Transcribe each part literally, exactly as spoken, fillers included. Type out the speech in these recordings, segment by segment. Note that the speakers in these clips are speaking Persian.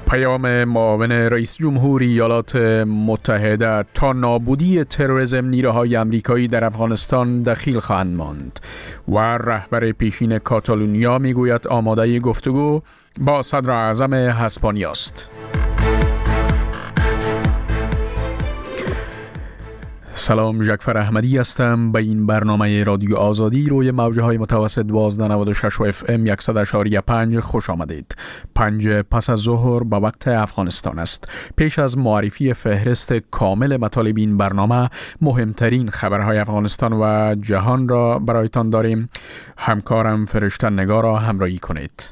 پیام معاون رئیس جمهور ایالات متحده: تا نابودی تروریسم نیروهای آمریکایی در افغانستان دخیل خواهند ماند. و رهبر پیشین کاتالونیا میگوید آماده گفتگو با صدر اعظم اسپانیا است. سلام، جعفر احمدی هستم. به این برنامه رادیو آزادی روی موجه های متوسط دوازده نود و شش و اف ام صد و شش و پنج خوش آمدید. پنج پس از ظهر به وقت افغانستان است. پیش از معرفی فهرست کامل مطالب این برنامه، مهمترین خبرهای افغانستان و جهان را برایتان داریم. همکارم فرشته نگار را همراهی کنید.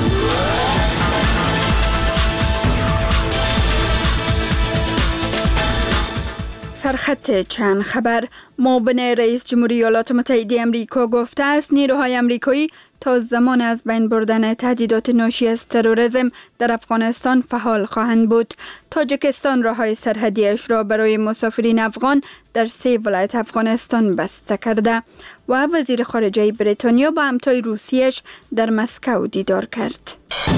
سرخط چند خبر. معاون رئیس جمهوری ایالات متحده آمریکا گفته است نیروهای آمریکایی تا زمان از بین بردن تهدیدات ناشی از تروریسم در افغانستان فعال خواهند بود. تاجیکستان راههای سرحدیش را برای مسافرین افغان در سه ولایت افغانستان بسته کرده و وزیر خارجه بریتانیا با همتای روسیه‌اش در مسکو دیدار کرد.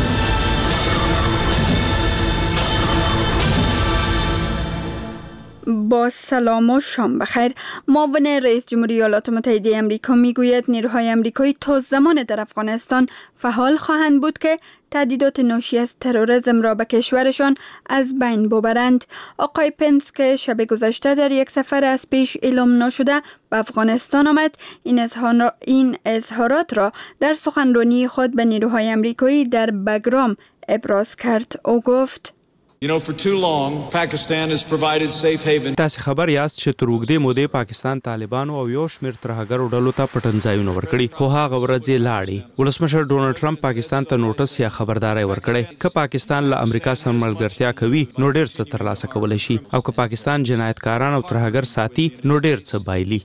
با سلام و شام بخیر. معاون رئیس جمهوری ایالات متحده آمریکا میگوید نیروهای آمریکایی تا زمان در افغانستان فعال خواهند بود که تهدیدات ناشی از تروریسم را به کشورشان از بین ببرند. آقای پنس که شب گذشته در یک سفر از پیش اعلام نشده به افغانستان آمد، این اظهار این اظهارات را در سخنرانی خود به نیروهای آمریکایی در بگرام ابراز کرد. او گفت: You know, for too long, Pakistan has provided safe haven. تاسو خبر یاست چې تر اوږدې مودې پاکستان طالبانو او یو شمېر ترهګرو ډلو ته پټنځایونه ورکړي، خو هغه ورځې لاړې. ولسمشر ډونالډ ټرمپ پاکستان ته نوټس یا خبرداري ورکړې که پاکستان له امریکا سره ملګرتیا کوي نو ډېر څه ترلاسه کولی شي، او که پاکستان جنایتکاران او ترهګر ساتي نو ډېر څه بایلي.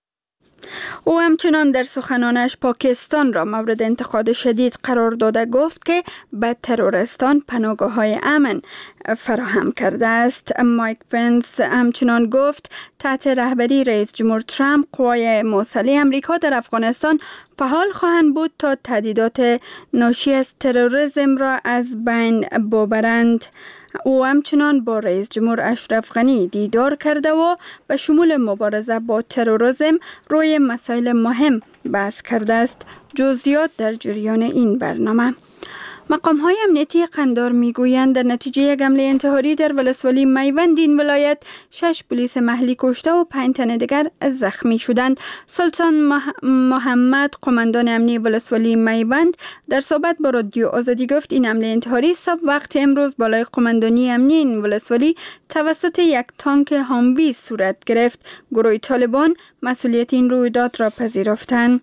او همچنان در سخنانش پاکستان را مورد انتقاد شدید قرار داده گفت که به تروریستان پناهگاه‌های امن فراهم کرده است. مایک پنس همچنان گفت تحت رهبری رئیس جمهور ترامپ قوای مسلح امریکا در افغانستان فعال خواهند بود تا تهدیدات ناشی از تروریسم را از بین ببرند. او همچنان با رئیس جمهور اشرف غنی دیدار کرده و به شمول مبارزه با تروریسم روی مسائل مهم بحث کرده است. جزئیات در جریان این برنامه. مقام‌های امنیتی قندار میگویند در نتیجه یک حمله انتحاری در ولسوالی میوند این ولایت شش پلیس محلی کشته و پنج تن دیگر زخمی شدند. سلطان مح- محمد قماندان امنی ولسوالی میوند در صحبت با رادیو آزادی گفت این حمله انتحاری صبح وقت امروز بالای قماندانی امنی این ولسوالی توسط یک تانک هاموی صورت گرفت. گروه طالبان مسئولیت این رویداد را پذیرفتند.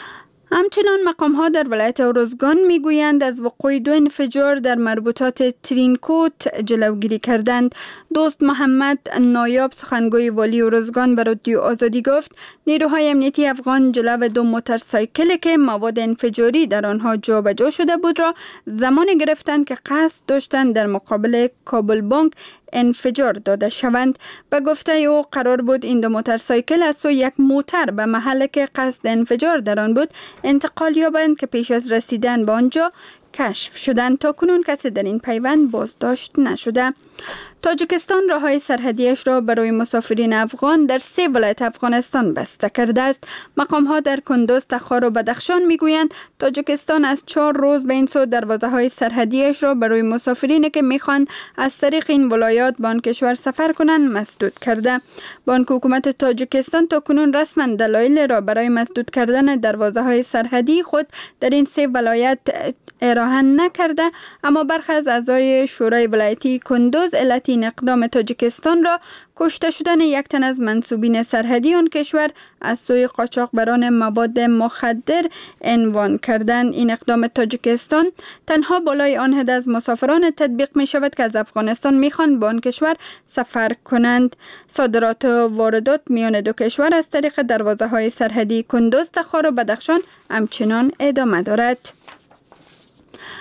همچنان مقام‌ها در ولایت اروزگان میگویند از وقوع دو انفجار در مربوطات ترینکوت جلوگیری کردند. دوست محمد نایاب سخنگوی والی اروزگان به رادیو آزادی گفت نیروهای امنیتی افغان جلو دو موتورسایکل که مواد انفجاری در آنها جابجا شده بود را زمان گرفتند که قصد داشتند در مقابل کابل بانک انفجار داده شوند. به گفته او قرار بود این دو موتورسایکل از سوی یک موتر به محل که قصد انفجار در آن بود انتقال یابند که پیش از رسیدن به آنجا کشف شدند. تا کنون کسی در این پیوند بازداشت نشده. تاجیکستان راههای سرحدیش را برای مسافرین افغان در سه ولایت افغانستان بسته کرده است. مقام‌ها در کندوز، تخار و بدخشان میگویند تاجیکستان از چهار روز به این سو دروازه‌های سرحدیش را برای مسافرینی که میخوان از طریق این ولایات به آن کشور سفر کنند مسدود کرده. بانک حکومت تاجیکستان تا کنون رسما دلایل را برای مسدود کردن دروازه‌های سرحدی خود در این سه ولایت ارائه نکرده، اما برخی از اعضای شورای ولایتی کندوز علت این اقدام تاجیکستان را کشته شدن یک تن از منصوبین سرحدی آن کشور از سوی قاچاقبران مواد مخدر عنوان کردند. این اقدام تاجیکستان تنها بالای آن حد از مسافران تطبیق می شود که از افغانستان می خوان به آن کشور سفر کنند. صادرات و واردات میان دو کشور از طریق دروازه های سرحدی کندوز، تخار و بدخشان همچنان ادامه دارد.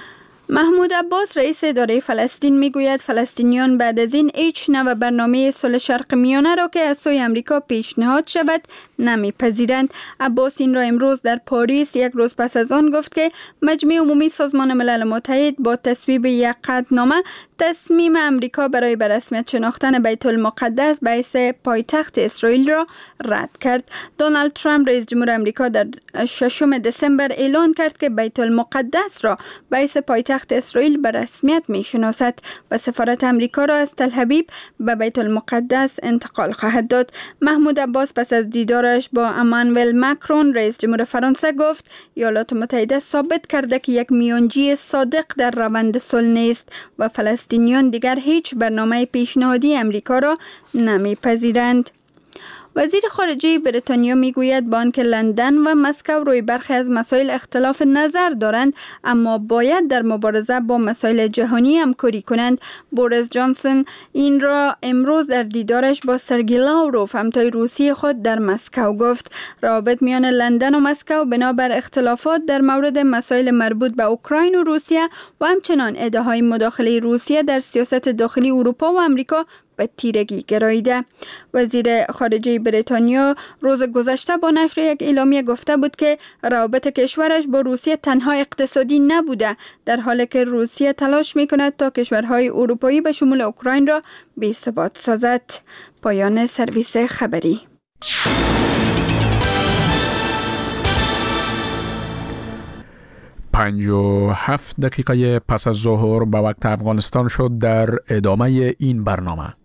محمود عباس رئیس اداره فلسطین میگوید فلسطینیان بعد از این هیچ نوع برنامه صلح شرق میانه را که از سوی آمریکا پیشنهاد شود نمیپذیرند. عباس این را امروز در پاریس یک روز پس از آن گفت که مجمع عمومی سازمان ملل متحد با تصویب یک قطعنامه تصمیم آمریکا برای به رسمیت شناختن بیت المقدس به حیث پایتخت اسرائیل را رد کرد. دونالد ترامپ رئیس جمهور آمریکا در ششم دسامبر اعلان کرد که بیت المقدس را به حیث پایتخت اسرائیل به رسمیت میشناسد و سفارت آمریکا را از تل‌آویو به بیت المقدس انتقال خواهد داد. محمود عباس پس از دیدارش با امانوئل ماکرون رئیس جمهور فرانسه گفت ایالات متحده ثابت کرده که یک میانجی صادق در روند صلح نیست و فلسطینیان دیگر هیچ برنامه پیشنهادی آمریکا را نمیپذیرند. وزیر خارجه بریتانیا میگوید با آنکه لندن و مسکو روی برخی از مسائل اختلاف نظر دارند اما باید در مبارزه با مسائل جهانی همکاری کنند. بوریس جانسون این را امروز در دیدارش با سرگئی لاوروف همتای روسی خود در مسکو گفت. روابط میان لندن و مسکو بنابر اختلافات در مورد مسائل مربوط به اوکراین و روسیه و همچنان ادعاهای مداخله روسیه در سیاست داخلی اروپا و آمریکا به تیرگی گراییده. وزیر خارجه بریتانیا روز گذشته با نشر یک اعلامیه گفته بود که روابط کشورش با روسیه تنها اقتصادی نبوده، در حالی که روسیه تلاش میکند تا کشورهای اروپایی به شمول اوکراین را بی‌ثبات سازد. پایان سرویس خبری. پنج و هفت دقیقه پس از ظهر به وقت افغانستان شد. در ادامه این برنامه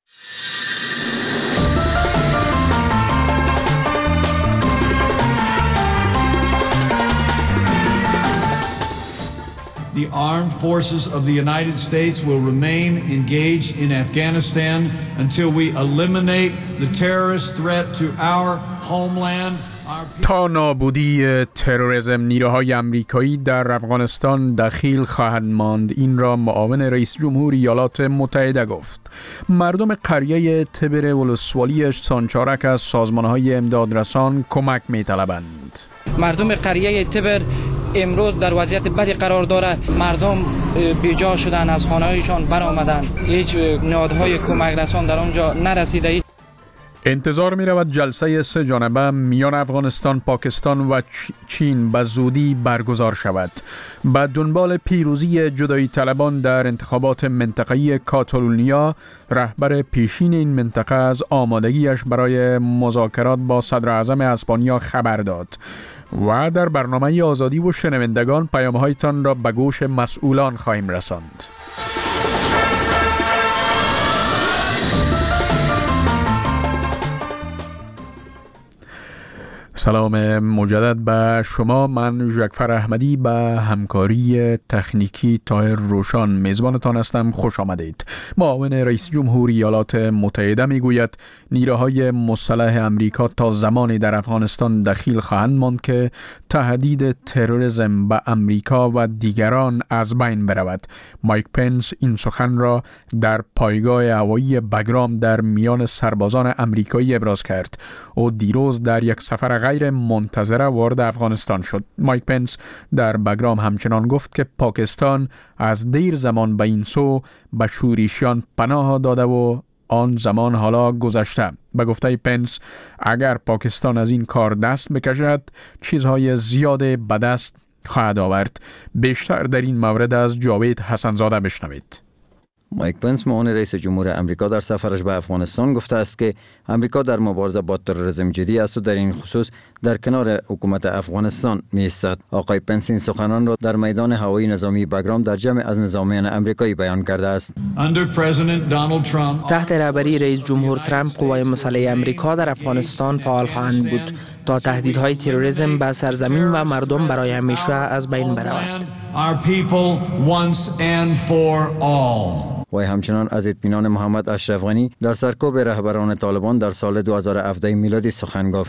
The armed forces of the United States will remain engaged in Afghanistan until we eliminate the terrorist threat to our homeland. تا نابودی تروریسم نیروهای آمریکایی در افغانستان دخیل خواهد ماند. این را معاون رئیس جمهور ایالات متحده گفت. مردم قریه تبر ولسوالی سانچارک از سازمانهای امدادرسان کمک می طلبند. مردم قریه تبر امروز در وضعیت بدی قرار دارد. مردم بیجا شدن، از خانه‌هایشان برآمدند. هیچ نهادهای کمک رسان در آنجا نرسیده. انتظار می رود جلسه سه جانبه میان افغانستان، پاکستان و چین به زودی برگزار شود. به دنبال پیروزی جدایی طلبان در انتخابات منطقه‌ای کاتالونیا، رهبر پیشین این منطقه از آمادگیش برای مذاکرات با صدر اعظم اسپانیا خبر داد و در برنامه آزادی و شنوندگان پیام‌هایتان را به گوش مسئولان خواهیم رساند. سلام مجدد به شما. من ژکفر احمدی به همکاری تکنیکی طاهر روشان میزبانتان هستم. خوش آمدید. معاون رئیس جمهور ایالات متحده میگوید نیروهای مسلح امریکا تا زمانی در افغانستان دخیل خواهند ماند که تهدید تروریسم به امریکا و دیگران از بین برود. مایک پنس این سخن را در پایگاه هوایی بگرام در میان سربازان امریکایی ابراز کرد. او دیروز در یک سفر غیر منتظره وارد افغانستان شد. مایک پنس در بگرام همچنان گفت که پاکستان از دیر زمان به این سو به شورشیان پناه داده و آن زمان حالا گذشته. به گفته پنس اگر پاکستان از این کار دست بکشد چیزهای زیاد به دست خواهد آورد. بیشتر در این مورد از جاوید حسنزاده بشنوید. مایک پنس معاون رئیس جمهور امریکا در سفرش به افغانستان گفته است که امریکا در مبارزه با تروریسم جدی است و در این خصوص در کنار حکومت افغانستان می ایستد. آقای پنس این سخنان را در میدان هوایی نظامی بگرام در جمع از نظامیان امریکایی بیان کرده است. تحت رهبری رئیس جمهور ترامپ قوای مسلح امریکا در افغانستان فعال خواهند بود تا تهدیدهای تروریسم به سرزمین و مردم برای همیشه از بین برود. وی همچنان از اطمینان محمد اشرف غنی در سرکوب رهبران طالبان در سال دو هزار و هفده میلادی سخن گفت.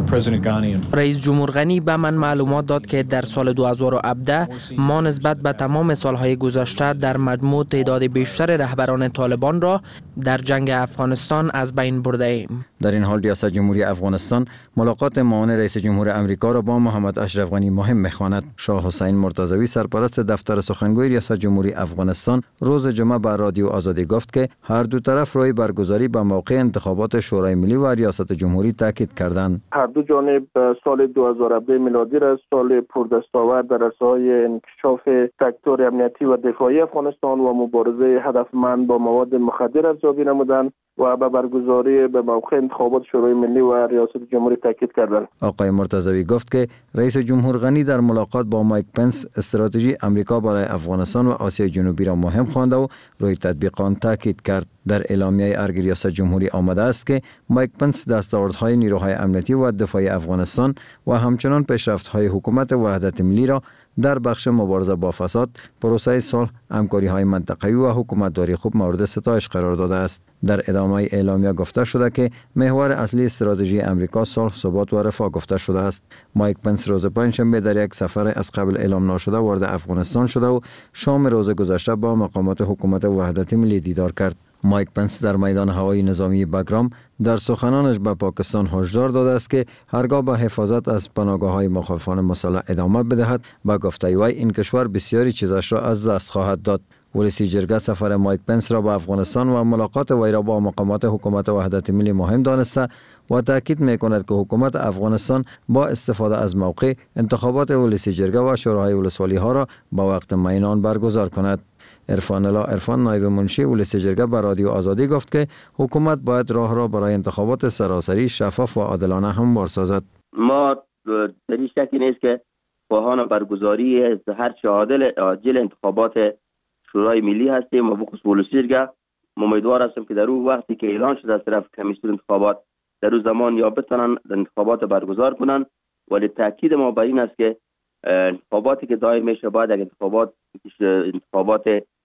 رئیس جمهور غنی به من معلومات داد که در سال دو هزار و هفده ما نسبت به تمام سالهای گذشته در مجموع تعداد بیشتر رهبران طالبان را در جنگ افغانستان از بین برده ایم. در این حال ریاست جمهوری افغانستان ملاقات معاون رئیس جمهور امریکا را با محمد اشرف غنی مهم می‌خواند. شاه حسین مرتضوی سرپرست دفتر سخنگوی ریاست جمهوری افغانستان روز جمعه به رادیو آزادی گفت که هر دو طرف روی برگزاری به موقع انتخابات شورای ملی و ریاست جمهوری تاکید کردند. هر دو جانب سال دو هزار و هفده میلادی را سال پردستاورد در عرصه‌های انکشاف سکتور امنیتی و دفاعی افغانستان و مبارزه هدفمند با مواد مخدر ارزیابی نمودند و به برگزاری به موقع انتخابات شورای ملی و ریاست جمهوری تاکید کردند. آقای مرتضوی گفت که رئیس جمهور غنی در ملاقات با مایک پنس استراتژی امریکا برای افغانستان و آسیای جنوبی را مهم خوانده و روی تطبیق آن تاکید کرد. در اعلامیه ارگ ریاست جمهوری آمده است که مایک پنس دستاوردهای نیروهای امنیتی و دفاعی افغانستان و همچنان پیشرفت‌های حکومت وحدت ملی را در بخش مبارزه با فساد، پروسه صلح، همکاری‌های منطقه‌ای و حکومتداری خوب مورد ستایش قرار داده است. در ادامه اعلامیه گفته شده که محور اصلی استراتژی امریکا صلح، ثبات و رفاه گفته شده است. مایک پنس روز پنجشنبه در یک سفر از قبل اعلام نشده وارد افغانستان شده و شام روز گذشته با مقامات حکومت وحدت ملی دیدار کرد. مایک پنس در میدان هوایی نظامی بگرام در سخنانش به پاکستان هشدار داده است که هرگاه به حفاظت از پناهگاه‌های مخالفان مسلح ادامه بدهد، با گفته وی این کشور بسیاری چیزش را از دست خواهد داد. ولسی جرگه سفر مایک پنس را به افغانستان و ملاقات وی را با مقامات حکومت وحدت ملی مهم دانسته و تاکید می‌کند که حکومت افغانستان با استفاده از موقع انتخابات ولسی جرگه و شورای ولسوالی‌ها را با وقت معین آن برگزار کند. عرفان الله عرفان نایب منشی ولسی جرگه به رادیو آزادی گفت که حکومت باید راه را برای انتخابات سراسری شفاف و عادلانه هموار سازد. ما در این شکی نیست که خواهان برگزاری هر چه عادل عاجل انتخابات شورای ملی هستیم و بخصوص ولسی جرگه امیدوار هستم که در اون وقتی که اعلان شده از طرف کمیسیون انتخابات در اون زمان یا بتونن انتخابات برگزار کنن، ولی تاکید ما بر این است که انتخاباتی که دایر میشه باید انتخابات انتخابات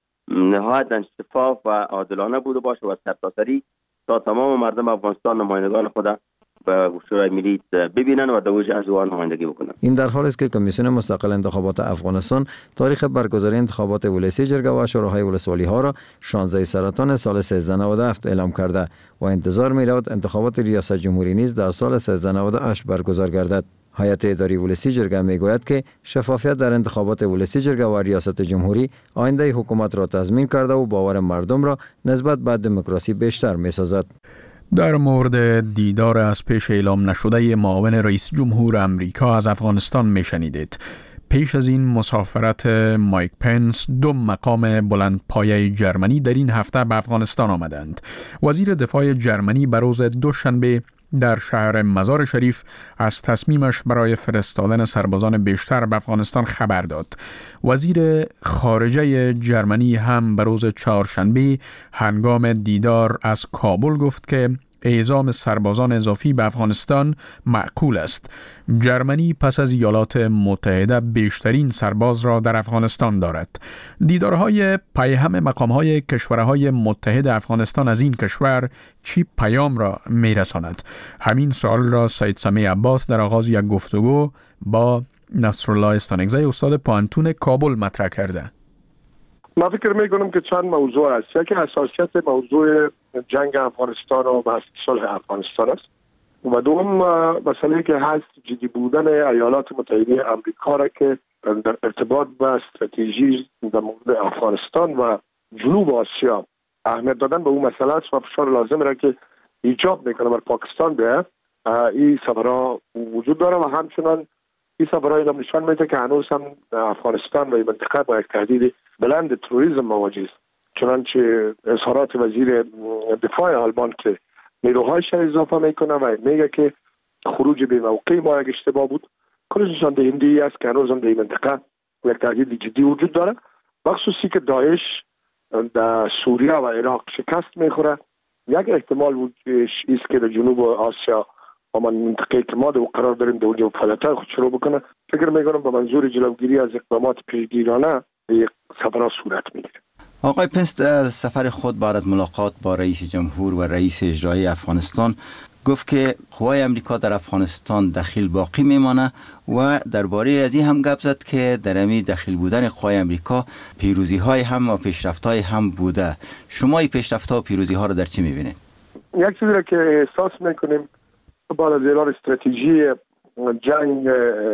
نهایت شفاف و عادلانه بوده باشه و سرتاسری تا تمام مردم افغانستان نمایندگان خود به شورای ملی ببینن و در وجه از آن نمایندگی بکنن. این در حالی است که کمیسیون مستقل انتخابات افغانستان تاریخ برگزاری انتخابات ولسی جرگه و شوراهای ولسوالی ها را شانزده سرطان سال سیزده نود و هفت اعلام کرده و انتظار می رود انتخابات ریاست جمهوری نیز در سال سیزده نود و هشت برگزار گردد. هیئت اداری ولسی جرگه می گوید که شفافیت در انتخابات ولسی جرگه و ریاست جمهوری آینده حکومت را تضمین کرده و باور مردم را نسبت به دموکراسی بیشتر می سازد. در مورد دیدار از پیش اعلام نشده معاون رئیس جمهور امریکا از افغانستان می شنیدید. پیش از این مسافرت مایک پنس دو مقام بلندپایه جرمنی در این هفته به افغانستان آمدند. وزیر دفاع جرمنی به روز دوشنبه در شهر مزار شریف از تصمیمش برای فرستادن سربازان بیشتر به افغانستان خبر داد. وزیر خارجه جرمنی هم به روز چهارشنبه هنگام دیدار از کابل گفت که اعزام سربازان اضافی به افغانستان معقول است. جرمنی پس از ایالات متحده بیشترین سرباز را در افغانستان دارد. دیدارهای پیهم مقامهای کشورهای متحد افغانستان از این کشور چی پیام را میرساند؟ همین سوال را سید سمیع عباس در آغاز یک گفتگو با نصرالله استانگزی استاد پانتون کابل مطرح کرده. من فکر میکنم که چند موضوع است. یکی اساسیت موضوع جنگ افغانستان و بحث صلح افغانستان است و دوم مسئله که هست جدی بودن ایالات متحده آمریکا را که در ارتباط با استراتژی در مورد افغانستان و جنوب آسیا اهمیت دادن به اون مسئله است و فشار لازم را که ایجاب میکنه بر پاکستان به این سفرها وجود داره و همچنان این سفرهای هم نشان میده که هنوز هم افغانستان و این منطقه با یک تهدید بلند تروریسم مواجه است. چنانچه اظهارات وزیر دفاع آلمان که نیروهایش اضافه میکنه و میگه که خروج به موقع ما یک اشتباه بود، کلش نشان دهنده است که هنوز هم در این منطقه یک تهدید جدی وجود داره، بخصوصی که داعش در سوریه و عراق شکست میخوره. یک احتمال وجودش است که در جنوب آسیا و من منطقه که ما در قرار داریم در اونجا فعالیت‌های خود شروع بکنه. فکر میکنم به منظور جلوگیری از اقدامات پیشگیرانه یک سفرها صورت میگیره. آقای پنس در سفر خود بعد از ملاقات با رئیس جمهور و رئیس اجرایی افغانستان گفت که قوای امریکا در افغانستان دخیل باقی میمانه و درباره از این هم گپ زد که در امی دخیل بودن قوای امریکا پیروزی های هم و پیشرفت های هم بوده. شما این پیشرفت ها و پیروزی ها رو در چی میبینید؟ یک چیزی را که احساس میکنیم بعد از اعلان استراتژی جنگ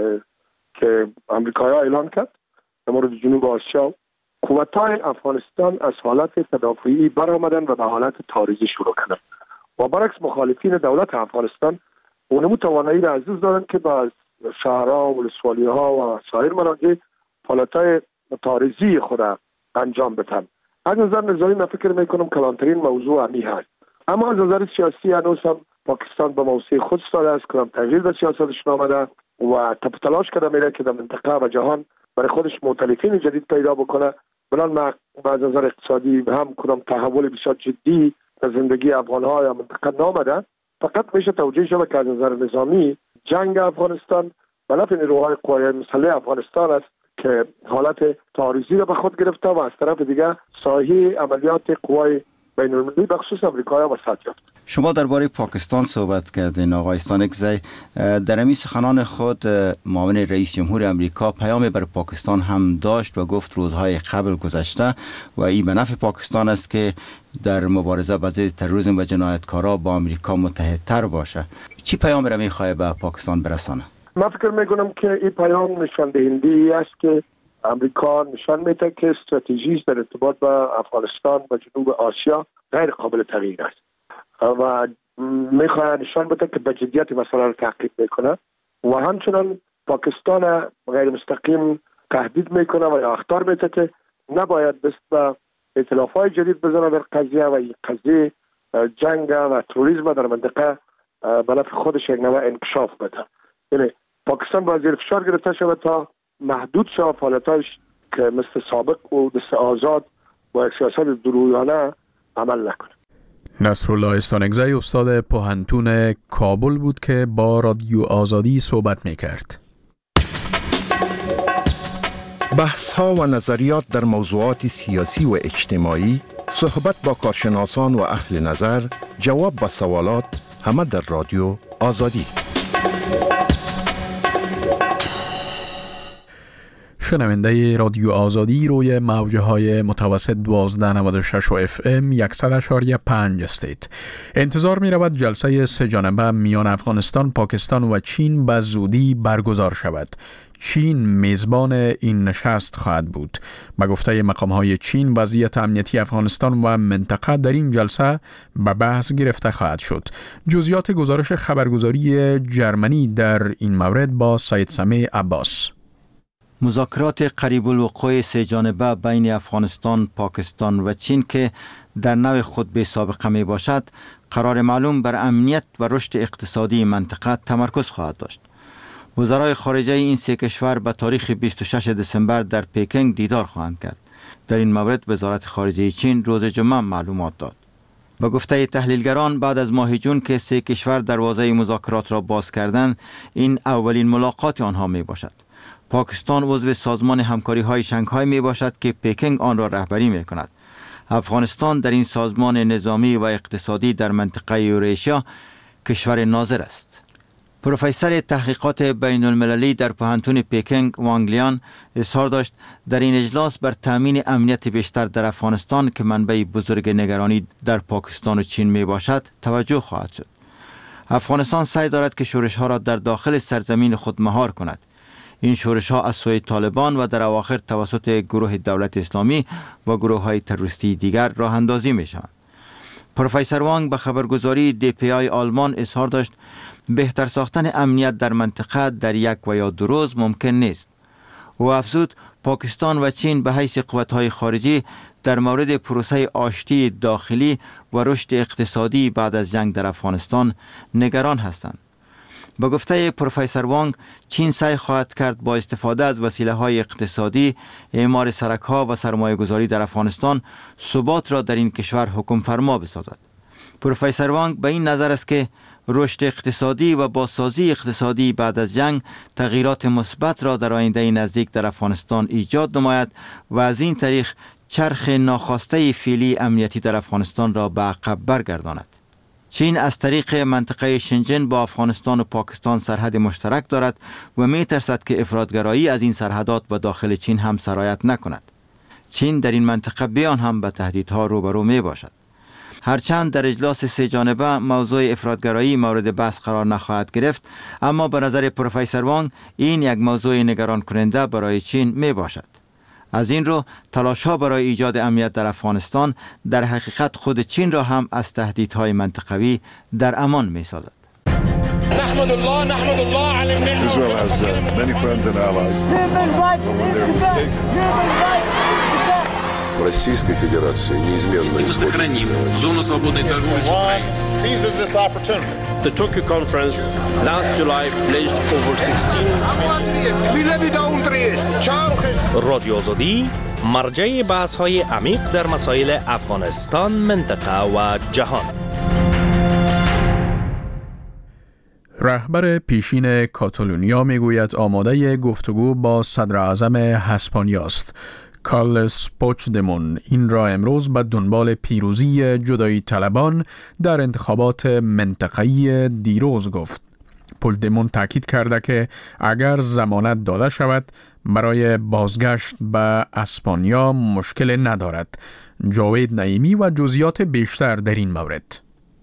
که امریکایی ها اعلان کرد در مورد جنوب آسیا، قوت‌های افغانستان از حالت تدافعی برآمدن و به حالت تاریخی شروع کردن و برعکس مخالفین دولت افغانستان اونمو توانایی را از دست دادن که با شهرها و ولسوالی‌ها و سایر مناطق حالت‌های تاریخی خود را انجام بدن. از نظر نظامی من فکر میکنم کلانترین موضوع همی هست، اما از نظر سیاسی هنوز هم پاکستان به موضوع خود استاده است، کدام تغییر در سیاستش آمده و تلاش کرده میره که در منطقه و جهان برای خودش مؤتلفین جدید پیدا بکنه. بنان ما از نظر اقتصادی هم کدام تحول بسیار جدی در زندگی افغان‌ها یا منطقه نامده، فقط میشه توجیه شود که از نظر نظامی جنگ افغانستان به نفع نیروهای قوای مسلح افغانستان است که حالت تاریخی را به خود گرفته و از طرف دیگه ساحه عملیات قوای بین المللی بخصوص امریکا وسعت یافت. شما درباره پاکستان صحبت کردین آقای استانکزی. در امی سخنان خود معاون رئیس جمهور امریکا پیام بر پاکستان هم داشت و گفت روزهای قبل گذشته و این به نفع پاکستان است که در مبارزه با ضد تروریسم و جنایتکارا با امریکا متحدتر باشه. چی پیام را میخواد به پاکستان برسانه؟ من فکر میکنم که این پیام نشان دهنده است که امریکا نشان میده که استراتژیش در ارتباط با افغانستان و جنوب آسیا غیر قابل تغییر است و میخواد نشان بده که به جدیت مسئله را تعقیب میکنه و همچنان پاکستان غیر مستقیم تهدید میکنه و یا اخطار میده که نباید دست به ائتلاف‌های جدید بزنه در قضیه و این قضیه جنگ و تروریسم در منطقه به نفع خودش یک نوع انکشاف بده. یعنی پاکستان باید زیر فشار گرفته شود تا محدود شود فعالیتاش که مثل سابق و دست آزاد با سیاست درویانه عمل نکنه. نصرالله استانکزی استاد پوهنتون کابل بود که با رادیو آزادی صحبت میکرد. بحث ها و نظریات در موضوعات سیاسی و اجتماعی، صحبت با کارشناسان و اهل نظر، جواب به سوالات، همه در رادیو آزادی. شنونده رادیو آزادی روی موجه های متوسط دوازده نود و شش و اف ام صد و شش و پنج استید. انتظار می رود جلسه سه جانبه میان افغانستان، پاکستان و چین به زودی برگزار شود. چین میزبان این نشست خواهد بود. به گفته مقام های چین، وضعیت امنیتی افغانستان و منطقه در این جلسه به بحث گرفته خواهد شد. جزئیات گزارش خبرگزاری جرمنی در این مورد با سید سمیع عباس. مذاکرات قریب الوقوع سه جانبه بین افغانستان، پاکستان و چین که در نوع خود به سابقه می باشد، قرار معلوم بر امنیت و رشد اقتصادی منطقه تمرکز خواهد داشت. وزرای خارجه این سه کشور به تاریخ بیست و شش دسامبر در پکینگ دیدار خواهند کرد. در این مورد وزارت خارجه چین روز جمعه معلومات داد. با گفته تحلیلگران، بعد از ماه جون که سه کشور دروازه مذاکرات را باز کردند، این اولین ملاقات آنها می باشد. پاکستان عضو سازمان همکاری های شنگهای می باشد که پکینگ آن را رهبری می کند. افغانستان در این سازمان نظامی و اقتصادی در منطقه یوراسیا کشور ناظر است. پروفسور تحقیقات بین المللی در پوهنتون پکینگ وانگلیان اظهار داشت در این اجلاس بر تامین امنیت بیشتر در افغانستان که منبع بزرگ نگرانی در پاکستان و چین می باشد توجه خواهد شد. افغانستان سعی دارد که شورش ها را در داخل سرزمین خود مهار کند. این شورش ها از سوی طالبان و در اواخر توسط گروه دولت اسلامی و گروه های تروریستی دیگر راه اندازی می شوند. پروفسور وانگ به خبرگزاری دی پی آی آلمان اظهار داشت بهتر ساختن امنیت در منطقه در یک و یا دو روز ممکن نیست. او افزود پاکستان و چین به حیث قوت‌های خارجی در مورد پروسه آشتی داخلی و رشد اقتصادی بعد از جنگ در افغانستان نگران هستند. با گفته پروفسور وانگ، چین سعی خواهد کرد با استفاده از وسیله‌های اقتصادی، اعمار سرک‌ها و سرمایه‌گذاری در افغانستان ثبات را در این کشور حکم فرما بسازد. پروفسور وانگ به این نظر است که رشد اقتصادی و بازسازی اقتصادی بعد از جنگ تغییرات مثبت را در آینده نزدیک در افغانستان ایجاد نماید و از این طریق چرخ ناخواسته فعلی امنیتی در افغانستان را به عقب برگرداند. چین از طریق منطقه شنجن با افغانستان و پاکستان سرحد مشترک دارد و می ترسد که افراطگرایی از این سرحدات به داخل چین هم سرایت نکند. چین در این منطقه بیان هم به تهدیدها روبرو می باشد. هرچند در اجلاس سه جانبه موضوع افراطگرایی مورد بحث قرار نخواهد گرفت، اما به نظر پروفسور وانگ این یک موضوع نگران کننده برای چین می باشد. از این رو تلاش‌ها برای ایجاد امنیت در افغانستان در حقیقت خود چین را هم از تهدیدهای منطقوی در امان می‌سازد. نحمد الله نحمد الله علی الملت. Israel has uh, many friends and allies. But when they're mistaken. Российской Федерации неизменно сохраним зону свободной торговли с Украиной. Seizes this opportunity. The Tokyo conference last July pledged over sixteen رادیو آزادی مرجع بحث‌های عمیق در مسائل افغانستان، منطقه و جهان. رهبر پیشین کاتالونیا میگوید آماده گفتگو با صدر اعظم اسپانیا است. کارلوس پوچدمون این را امروز به دنبال پیروزی جدایی طلبان در انتخابات منطقه‌ای دیروز گفت. پوچدمون تاکید کرده که اگر ضمانت داده شود برای بازگشت به اسپانیا مشکل ندارد. جاوید نعیمی و جزئیات بیشتر در این مورد.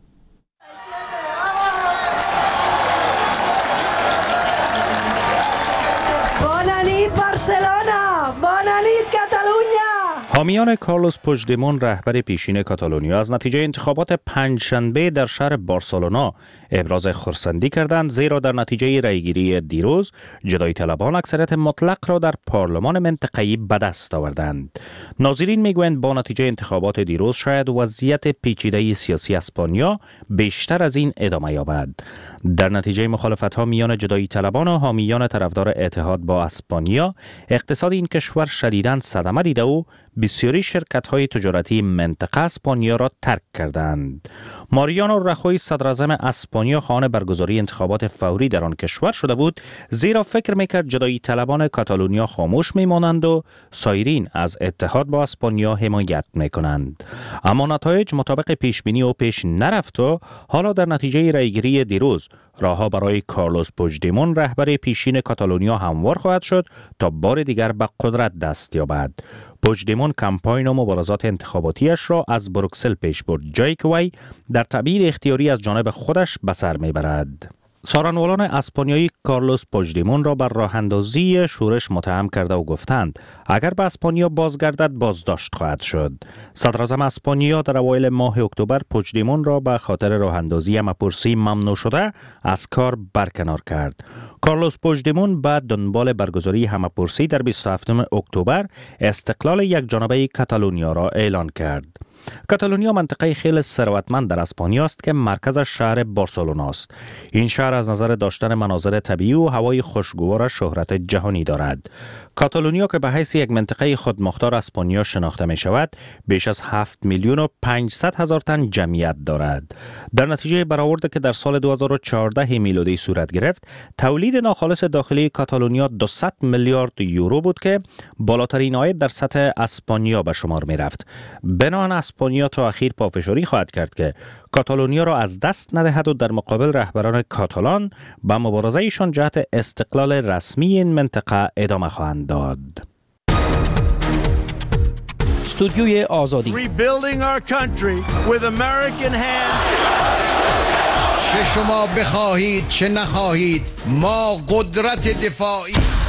حامیان کارلوس پوچدمون رهبر پیشین کاتالونیا از نتیجه انتخابات پنجشنبه در شهر بارسلونا ابراز خرسندی کردند، زیرا در نتیجه رأیگیری دیروز جدایی طلبان اکثریت مطلق را در پارلمان منطقه‌ای به دست آوردند. ناظرین میگویند با نتیجه انتخابات دیروز شاید وضعیت پیچیده سیاسی اسپانیا بیشتر از این ادامه یابد. در نتیجه مخالفت‌ها میان جدایی طلبان و حامیان طرفدار اتحاد با اسپانیا، اقتصاد این کشور شدیداً صدمه دیده و بسیاری شرکت‌های تجارتی منطقه اسپانیا را ترک کردند. ماریانو رخوی صدر اعظم اسپانیا خواهان برگزاری انتخابات فوری در آن کشور شده بود، زیرا فکر میکرد جدایی طلبان کاتالونیا خاموش میمانند و سایرین از اتحاد با اسپانیا حمایت میکنند. اما نتایج مطابق پیشبینی او پیش نرفت و حالا در نتیجه رأیگیری دیروز راهها برای کارلوس پوچدمون رهبر پیشین کاتالونیا هموار خواهد شد تا بار دیگر به قدرت دست یابد. پوچدمون کمپاین و مبارزات انتخاباتیش را از بروکسل پیش برد، جایی که وی در تبعید اختیاری از جانب خودش به سر میبرد. سخنرانان اسپانیایی کارلوس پوچدمون را بر راه اندازی شورش متهم کرده و گفتند اگر به اسپانیا بازگردد بازداشت خواهد شد. صدر اعظم اسپانیا در اوایل ماه اکتبر پوچدمون را به خاطر راه اندازی همه‌پرسی ممنوع شده از کار برکنار کرد. کارلوس پوچدمون بعد دنبال برگزاری همه‌پرسی در بیست و هفتم اکتبر استقلال یک جانبه کاتالونیا را اعلان کرد. کاتالونیا منطقه خیلی ثروتمند در اسپانیا است که مرکزش شهر بارسلونا است. این شهر از نظر داشتن مناظر طبیعی و هوای خوشگوار شهرت جهانی دارد. کاتالونیا که به حیث یک منطقه خودمختار اسپانیا شناخته می شود، بیش از هفت میلیون و پانصد هزار تن جمعیت دارد. در نتیجه برآورد که در سال دو هزار و چهارده میلادی صورت گرفت، تولید ناخالص داخلی کاتالونیا دویست میلیارد یورو بود که بالاترین عاید در سطح اسپانیا به شمار می رفت. بنابراین اسپانیا تا اخیر پافشاری خواهد کرد که کاتالونیا را از دست ندهد و در مقابل رهبران کاتالان با مبارزه‌شان جهت استقلال رسمی این منطقه ادامه خواهند داد. استودیوی آزادی. Rebuilding our country with American hands. چه شما بخواهید چه نخواهید ما قدرت دفاعی.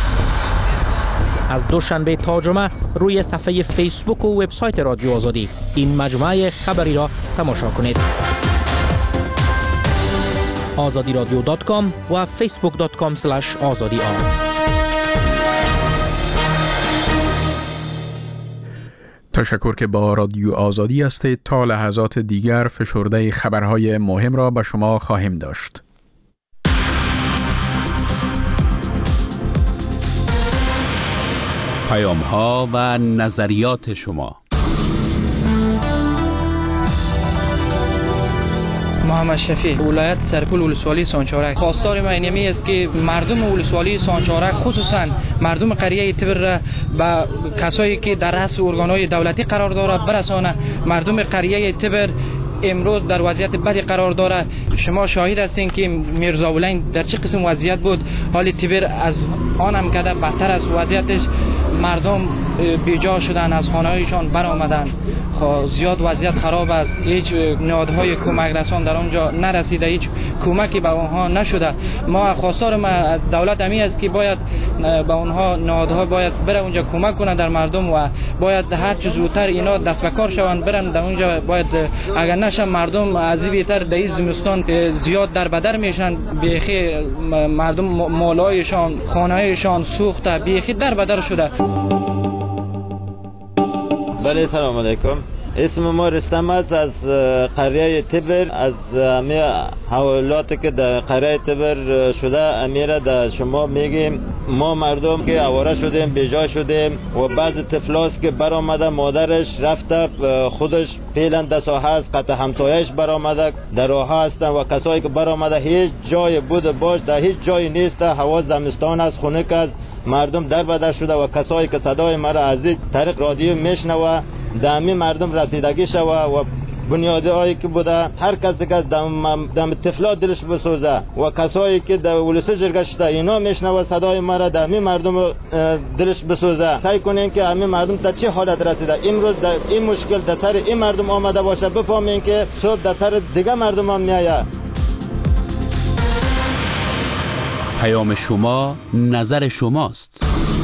از دوشنبه تا جمعه روی صفحه فیسبوک و وبسایت رادیو آزادی این مجموعه خبری را تماشا کنید. آزادی رادیو دات کام و فیسبوک دات کام اسلش آزادی آر. تشکر که با رادیو آزادی هستید. تا لحظات دیگر فشرده خبرهای مهم را به شما خواهیم داشت. پیام ها و نظریات شما. محمد شفیع، ولایت سرپل ولسوالی سانچارک. خواستار من اینمی است که مردم ولسوالی سانچارک خصوصا مردم قریه تبر را به کسایی که در رأس ارگان‌های دولتی قرار دارد برسانه. مردم قریه تبر امروز در وضعیت بدی قرار دارد. شما شاهد هستین که میرزا ولین در چه قسم وضعیت بود. حال تبر از آن هم کده بدتر است وضعیتش. مردم بیجا شدن، از خانه‌هایشان برآمدن. زیاد وضعیت خراب است. هیچ نهادهای کمک رسان در آنجا نرسیده، هیچ کمکی به آنها نشده. ما خواستار ما از دولت امی است که باید به آنها نهادها باید بره اونجا کمک کنه در مردم و باید هر چه زودتر اینا دست به کار شوند برن در اونجا. باید اگر نشه مردم از این بهتر در این زمستان زیاد در بدر میشن. بیخی مردم مالایشان خانه‌هایشان سوخته، بیخی در بدر شده. بله سلام علیکم. اسم ما رستم است از قریه تبر. از همه حوالاتی که در قریه تبر شده امیره در شما میگیم. ما مردم که آواره شدیم، بیجا شدیم و بعض طفلاست که برآمده مادرش رفته خودش پیلن در ساحه است، قطع همتایش برآمده در راه هستن و کسایی که برآمده هیچ جای بود باش در هیچ جای نیست. هوا زمستان است، خنک است، مردم در بدر شده و کسایی که صدای مرا از این طریق رادیو میشنوه دمی مردم رسیدگی شوه و بنیادی هایی که بوده هر کسی که دم, دم طفلا دلش بسوزه و کسایی که در ولسی جرگه شده اینا میشنوه صدای مرا دمی مردم دلش بسوزه. سعی کنین که همین مردم تا چه حالت رسیده امروز در این مشکل در سر این مردم آمده باشه، بفهمین که صبح در سر دیگه مردم هم میآید. پیام شما نظر شماست.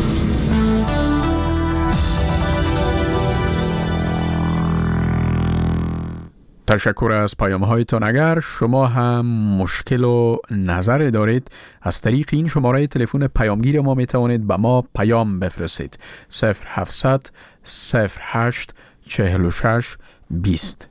تشکر از پیام هایتان. اگر شما هم مشکل و نظر دارید از طریق این شماره تلفن پیامگیر ما می توانید به ما پیام بفرستید. صفر هفتصد صفر هشت چهل و شش بیست.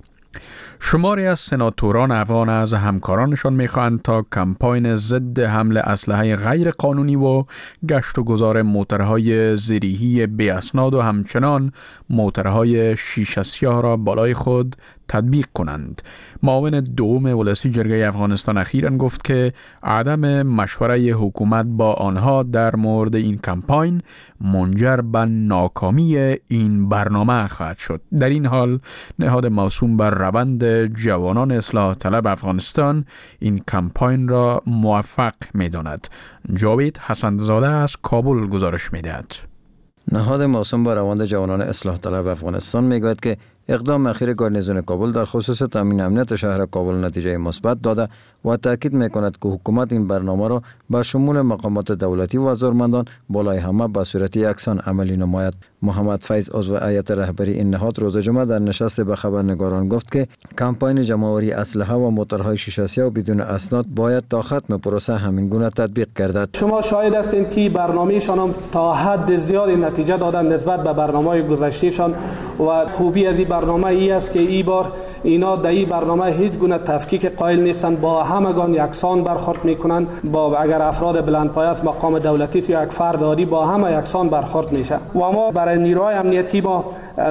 شماری از سناتوران افغان از همکارانشان می‌خواهند تا کمپاین ضد حمل اسلحه غیر قانونی و گشت و گذار موترهای زیریهی بی اسناد و همچنان موترهای شیشه سیاه را بالای خود تطبیق کنند. معاون دوم ولسی جرگه افغانستان اخیراً گفت که عدم مشوره حکومت با آنها در مورد این کمپاین منجر به ناکامی این برنامه خواهد شد. در این حال نهاد موسوم بر روند جوانان اصلاح طلب افغانستان این کمپاین را موفق می‌داند. جاوید حسن‌زاده از کابل گزارش می‌دهد. نهاد موسوم بر روند جوانان اصلاح طلب افغانستان میگوید که اقدام اخیر گارنیزون کابل در خصوص تامین امنیت شهر کابل نتیجه مثبت داده و تاکید میکند که حکومت این برنامه را با شمول مقامات دولتی و زورمندان بالای همه به صورت یکسان عملی نماید. محمد فیض عضو هیئت رهبری این نهاد روز جمعه در نشست به خبرنگاران گفت که کمپاین جمع‌آوری اسلحه و موترهای شیشه سیاه و بدون اسناد باید تا ختم پروسه همین گونه تطبیق گردد. شما شاهد هستید که برنامه‌شان هم تا حد زیادی نتیجه دادن نسبت به برنامه‌های گذشتهشان و خوبی از این برنامه ای است که این بار اینا در این برنامه هیچ گونه تفکیک قائل نیستند، با همگان یکسان برخورد میکنند. با اگر افراد بلندپایه است مقام دولتی یا یک فرد عادی با همه یکسان برخورد میشه و ما برای نیروهای امنیتی ما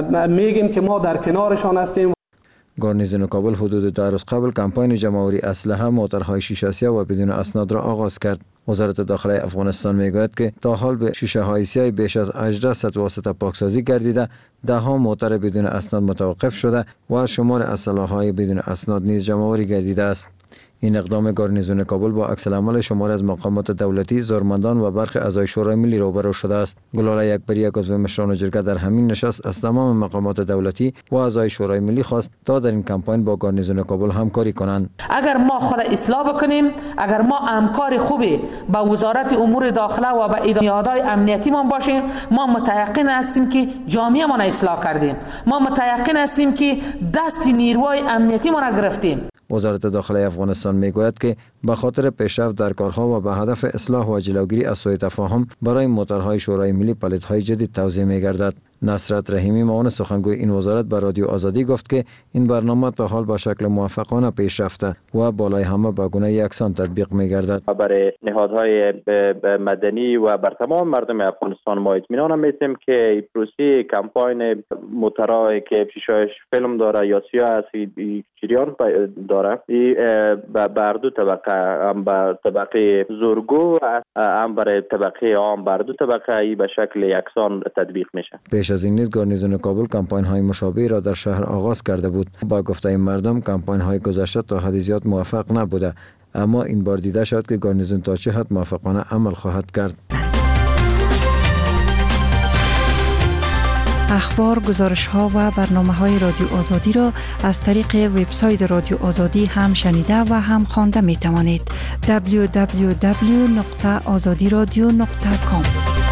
میگیم که ما در کنارشان هستیم. گارنیزون کابل حدود دو روز قبل کمپاین جمع‌آوری اسلحه، موترهای شیشه سیاه و بدون اسناد را آغاز کرد. وزارت داخله افغانستان میگوید که تا حال به شیشه های سیاه بیش از هجده صد واسطه پاکسازی گردیده، ده ها موتر بدون اسناد متوقف شده و شمار اسلحه‌های بدون اسناد نیز جمع‌آوری گردیده است. این اقدام گارنیزون کابل با عکس العمل شمار از مقامات دولتی، زورمندان و برخی اعضای شورای ملی روبرو شده است. گلاله اکبری عضو مشران جرگه در همین نشست از تمام مقامات دولتی و اعضای شورای ملی خواست تا در این کمپاین با گارنیزون کابل همکاری کنند. اگر ما خود اصلاح بکنیم، اگر ما همکار خوبی با وزارت امور داخله و با ادارات امنیتی ما باشیم، ما متيقن هستیم که جامعه ما اصلاح کردیم. ما متيقن هستیم که دست نیروهای امنیتی ما را گرفتیم. وزارت داخله افغانستان میگوید که به خاطر پیشرفت در کارها و به هدف اصلاح و جلوگیری از سوء تفاهم برای موترهای شورای ملی پلیدهای جدید توزیع میگردد. نصرت رحیمی معاون سخنگوی این وزارت به رادیو آزادی گفت که این برنامه تا حال به شکل موفقانه پیش رفته و بالای همه به گونه یکسان تطبیق می‌گردد. برای نهادهای مدنی و بر تمام مردم افغانستان ما اطمینان میتیم که پروسه کمپاین مترای که پیشایش فیلم داره یا سیاسی جریان داره بر دو طبقه، هم بر طبقه زورگو و هم برای طبقه عام بر دو طبقه ای به شکل یکسان تطبیق میشه. پیش از این نیز گارنیزون کابل کمپاین های مشابهی را در شهر آغاز کرده بود. با گفته مردم کمپاین های گذشته تا حد زیاد موفق نبوده، اما این بار دیده شد که گارنیزون تا چه حد موفقانه عمل خواهد کرد. اخبار، گزارش ها و برنامه های رادیو آزادی را از طریق وبسایت رادیو آزادی هم شنیده و هم خوانده می توانید. دبلیو دبلیو دبلیو نقطه آزادی رادیو نقطه کام.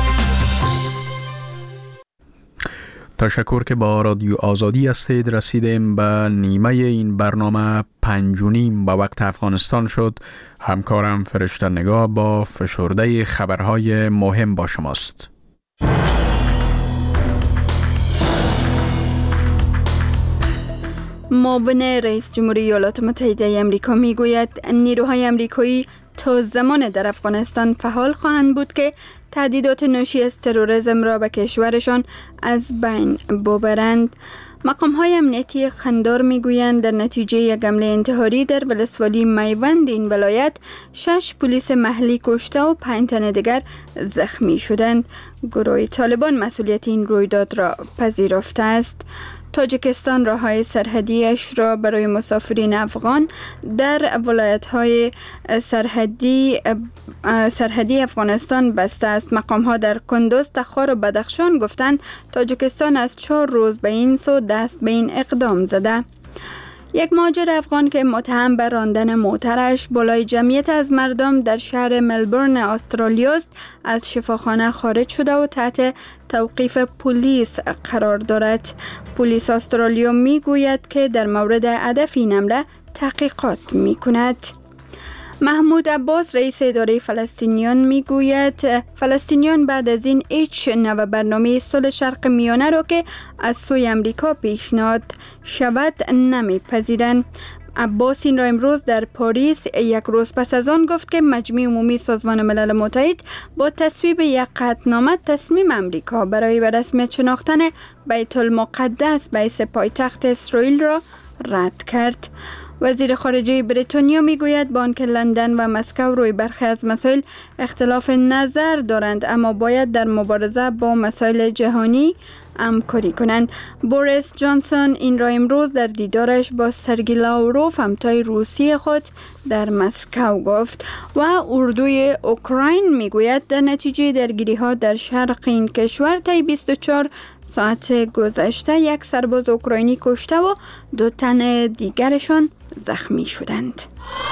تشکر که با رادیو آزادی هستید. رسیدیم به نیمه این برنامه. پنج و نیم به وقت افغانستان شد. همکارم فرشته نگاه با فشرده خبرهای مهم با شماست. معاون رئیس جمهوری ایالات متحده آمریکا میگوید نیروهای آمریکایی تا زمان در افغانستان فعال خواهند بود که تهدیدات ناشی از تروریسم را به کشورشان از بین ببرند. مقام‌های امنیتی قندار میگویند در نتیجه یک حمله انتحاری در ولسوالی میوند این ولایت شش پلیس محلی کشته و پنج تن دیگر زخمی شدند. گروه طالبان مسئولیت این رویداد را پذیرفته است. تاجیکستان راههای سرحدیش را برای مسافرین افغان در ولایت‌های سرحدی سرحدی افغانستان بسته است. مقام‌ها در کندوز، تخار و بدخشان گفتند تاجیکستان از چهار روز به این سو دست به این اقدام زده. یک مهاجر افغان که متهم به راندن موترش بالای جمعیت از مردم در شهر ملبورن استرالیا است، از شفاخانه خارج شده و تحت توقیف پلیس قرار دارد. پلیس استرالیا می گوید که در مورد هدف این حمله تحقیقات می کند. محمود عباس رئیس اداره فلسطینیان می گوید فلسطینیان بعد از این هیچ نوع برنامه صلح شرق میانه را که از سوی امریکا پیشنهاد شود نمی پذیرند. عباس این را امروز در پاریس یک روز پس از آن گفت که مجمع عمومی سازمان ملل متحد با تصویب یک قطعنامه تصمیم امریکا برای به رسمیت شناختن بیت المقدس به حیث پایتخت اسرائیل را رد کرد. وزیر خارجه بریتانیا میگوید با آنکه لندن و مسکو روی برخی از مسائل اختلاف نظر دارند، اما باید در مبارزه با مسائل جهانی همکاری کنند. بوریس جانسون این را امروز در دیدارش با سرگی لاوروف همتای روسی خود در مسکو گفت. و اردوی اوکراین میگوید در نتیجه درگیری ها در شرق این کشور طی بیست و چهار ساعت گذشته یک سرباز اوکراینی کشته و دو تن دیگرشان زخمی شدند.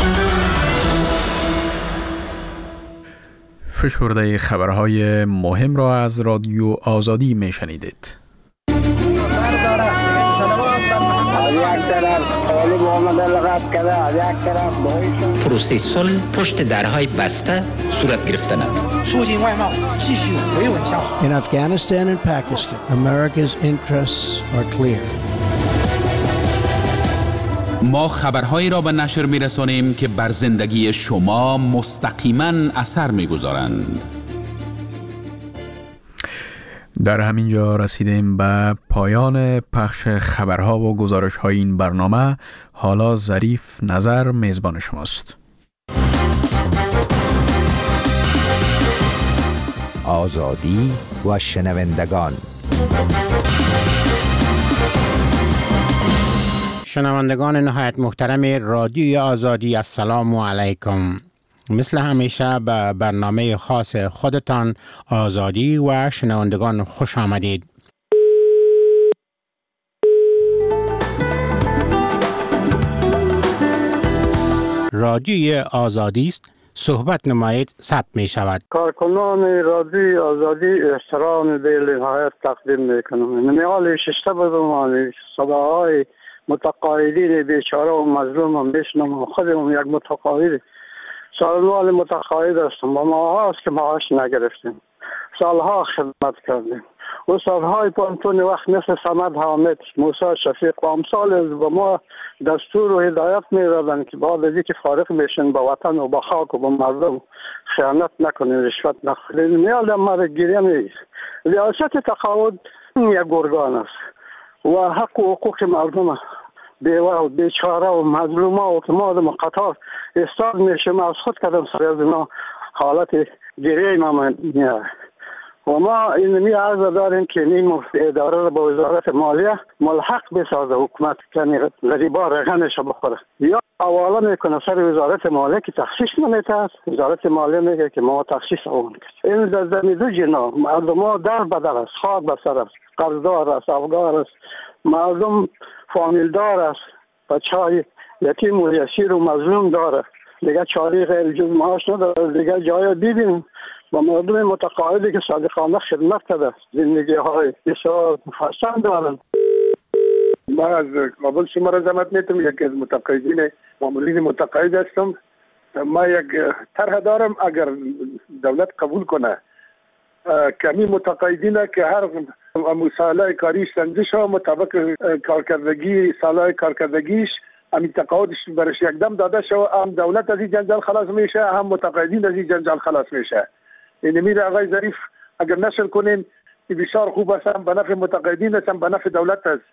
فشرده خبرهای مهم را از رادیو آزادی می شنیدید. پروسه صلح پشت درهای بسته صورت گرفتن. In Afghanistan and Pakistan, America's interests are clear. ما خبرهایی را به نشر می‌رسانیم که بر زندگی شما مستقیما اثر می‌گذارند. در همین جا رسیدیم به پایان پخش خبرها و گزارش‌های این برنامه. حالا ظریف نظر میزبان شماست. آزادی و شنوندگان. شنوندگان نهایت محترم رادیوی آزادی، السلام علیکم. مثل همیشه به برنامه خاص خودتان آزادی و شنوندگان خوش آمدید. رادیوی آزادی است، صحبت نمایید ثبت می شود. کارکنان رادیوی آزادی احترام به نهایت تقدیم می کنم. نمیال ششته بدونم صداهای متقاعدین بیچاره و مظلوم هم بشنم. خودم یک متقاعد سالوال متقاعد هستم. با ما هاست که معاش نگرفتیم. سالها خدمت کردیم. استادهای پانتون وقت مثل صمد حامد، موسی شفیق و امثال از به ما دستور و هدایت می‌دادند که بعد از اینکه فارغ میشن به وطن و به خاک و به مردم خیانت نکنین، رشوت نخورین. میال ما گریه نیست. ریاست تقاعد یک گرگان است و حق و حقوق مردم بیوه و بیچاره و مظلومه و که ما آدم قطار استاد میشم از خود کردم سر از اینا حالت گریه ما میاد و ما اینمی عرض داریم که این اداره را با وزارت مالیه ملحق بسازه، حکومت کنی غریبا رغنش بخوره، یا حواله میکنه سر وزارت مالیه که تخصیص نمیده، وزارت مالیه میگه که ما تخصیص اون کرد. این در دو جنا مردم ها در بدل است، خاک به سر است، قرضدار است، افگار است، مردم فامیلدار است، بچهای یتیم و یسیر و مظلوم داره، دیگه چاری غیر جز معاش نداره. دیگه جای دیدیم با مردم متقاعدی که صادقانه خدمت کرده زندگی های بسیار مفصل دارند. ما از کابل شما را زحمت میتونم، یکی از متقاعدین مامورین متقاعد هستم. ما یک طرح دارم اگر دولت قبول کنه کمی متقاعدین که هر ساله کاریش سنجش ها مطابق کارکردگی ساله کارکردگیش همین تقاعدش برش یکدم داده شو، هم دولت از این جنجال خلاص میشه، هم متقاعدین از این جنجال خلاص میشه. این میره آقای ظریف اگر نشر کنین بسیار خوب است، هم به نفع متقاعدین است، هم به نفع دولت است.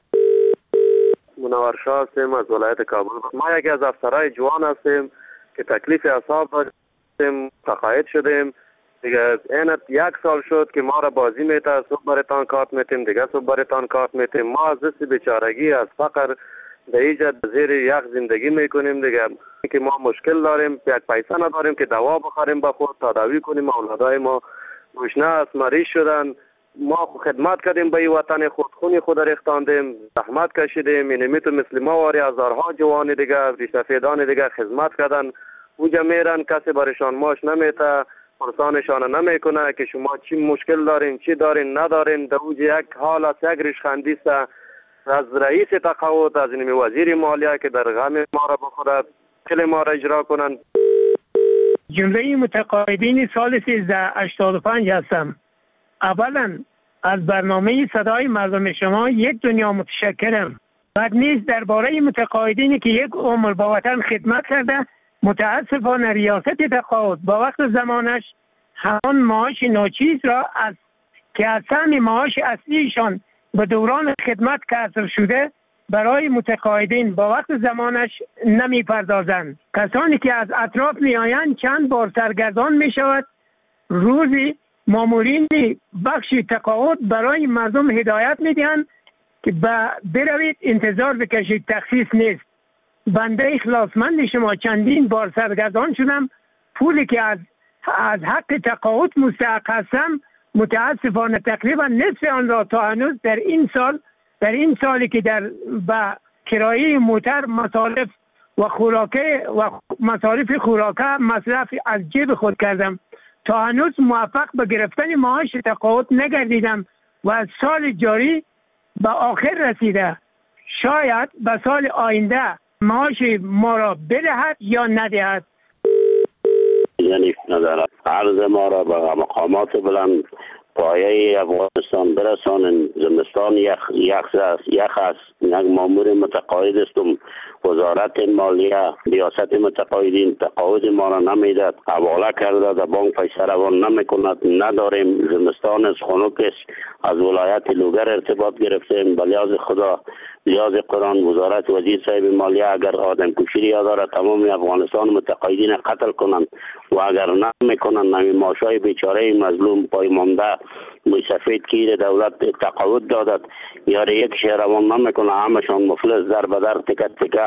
منور شاه هستیم از ولایت کابل. ما یکی از افسرهای جوان هستیم که تکلیف اعصاب داشتیم، تقاعد شدیم دیگه. این یک سال شد که ما را بازی میته، صبح برتان کارت میتیم، دیگه صبح برتان کارت میتیم. ما از دست بیچارگی از فقر در اینجا زیر یک زندگی میکنیم دیگه، که ما مشکل داریم، یک پیسه نداریم که دوا بخوریم با خود تداوی کنیم. اولادای ما گشنه است، مریض شدن. ما خدمت کردیم به این وطن خود، خونی خود ریختاندیم، زحمت کشیدیم. این میتو مثل ما واری هزارها جوان دیگه ریشتفیدان دیگه خدمت کردن، اونجا میرن کسی برشان ماش نمیته، پرسانشان نمیکنه که شما چی مشکل دارین، چی دارین ندارین. در اونجا یک حال است، یک ریشخندی است از رئیس تقاعد، از این وزیر مالیه که در غم ما را بخورد، کل ما را اجرا کنند. جمله متقاعدین سال سیزده هشتاد و پنج هستم. اولا از برنامه صدای مردم شما یک دنیا متشکرم. بعد نیز درباره متقاعدینی که یک عمر با وطن خدمت کرده، متاسفانه ریاست تقاعد با وقت زمانش همان معاش ناچیز را از که از سهم معاش اصلیشان به دوران خدمت کسر شده برای متقاعدین با وقت زمانش نمی پردازند. کسانی که از اطراف می آیند چند بار سرگردان می شود. روزی مامورین بخش تقاعد برای مردم هدایت می دهند که بروید انتظار بکشید، تخصیص نیست. بنده اخلاصمند شما چندین بار سرگردان شدم، پولی که از از حق تقاعد مستحق هستم متاسفانه تقریبا نصف آن را تا هنوز در این سال در این سالی که در با کرایه موتر، مصارف و خوراکه و مصارف خوراکه مصرف از جیب خود کردم، تا هنوز موفق به گرفتن معاش تقاعد نگردیدم و از سال جاری به آخر رسیده. شاید به سال آینده معاش ما را بدهد یا ندهد. یعنی ندارد عرض ما را به مقامات بلند پایه افغانستان برسانن. زمستان یخ یخ است یخ است یک مامور متقاعد استم، وزارت مالیه ریاست متقاعدین تقاعد ما را نمیداد، حواله کرده در بانک پیسه روان نمیکند. نداریم، زمستان از خنک است. از ولایت لوگر ارتباط گرفتیم، به لحاظ خدا لحاظ قرآن وزارت وزیر صاحب مالیه اگر آدم کشی داره تمام افغانستان متقاعدین قتل کنند و اگر نمیکنند نمی ماشای بیچاره مظلوم پای مانده سفید که دولت تقاعد دادد یا یک شهر روان نمیکنه، همشان مفلس در بدر تکه تکه.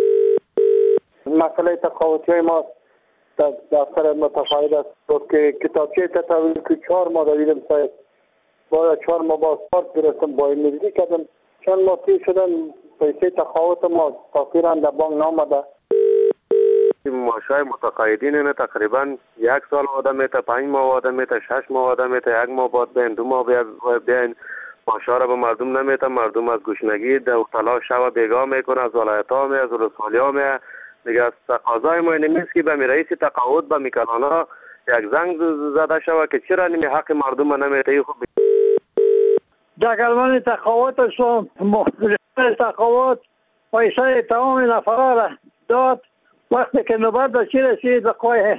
مسئله تقاعدی ما در دفتر متقاعد است که کتابچه تطویل که چهار ماه دیدم صاحب باید چهار ماه با سپارت گرفتم، با این نزدیک کردم چند ماه تیر شدن پیسه تقاعد ما تاخیران در بانک نامده. ماشای متقاعدین اینه تقریبا یک سال آدم میته، پنج ماه آدم میته، شش ماه آدم میته، یک ماه بعد بین دو ماه بیاین ماشا را به مردم نمیته. مردم از گشنگی در تلاش شو بیگاه میکنه، از ولایت ها می از ولسوالی ها می دیگه. از تقاضای ما این نیست که به می رئیس تقاعد به میکلانا یک زنگ زده شود که چرا نمی حق مردم نمیته. خوب دگرمان تقاوت شدم، مخبران تقاوت پیسه تمام نفره را داد. وقتی که نوبت به چی رسید به قوای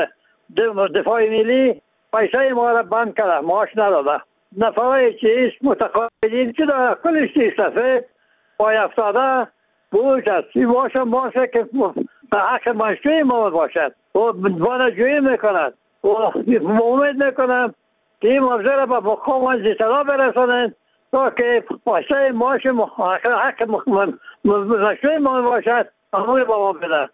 دفاع ملی پیسه ما را بند کرده، معاش نداده. نفره چیز متقاعدین که داره کلش سفید پای افتاده بوش است. این باشه باشه که حق مشروعی ما باشد و بانجویی میکند و امید میکنم که این موضوع را به مقام اطلاع برسانند تا که پیسه معاش حق مشروعی ما باشد امور با ما بدن.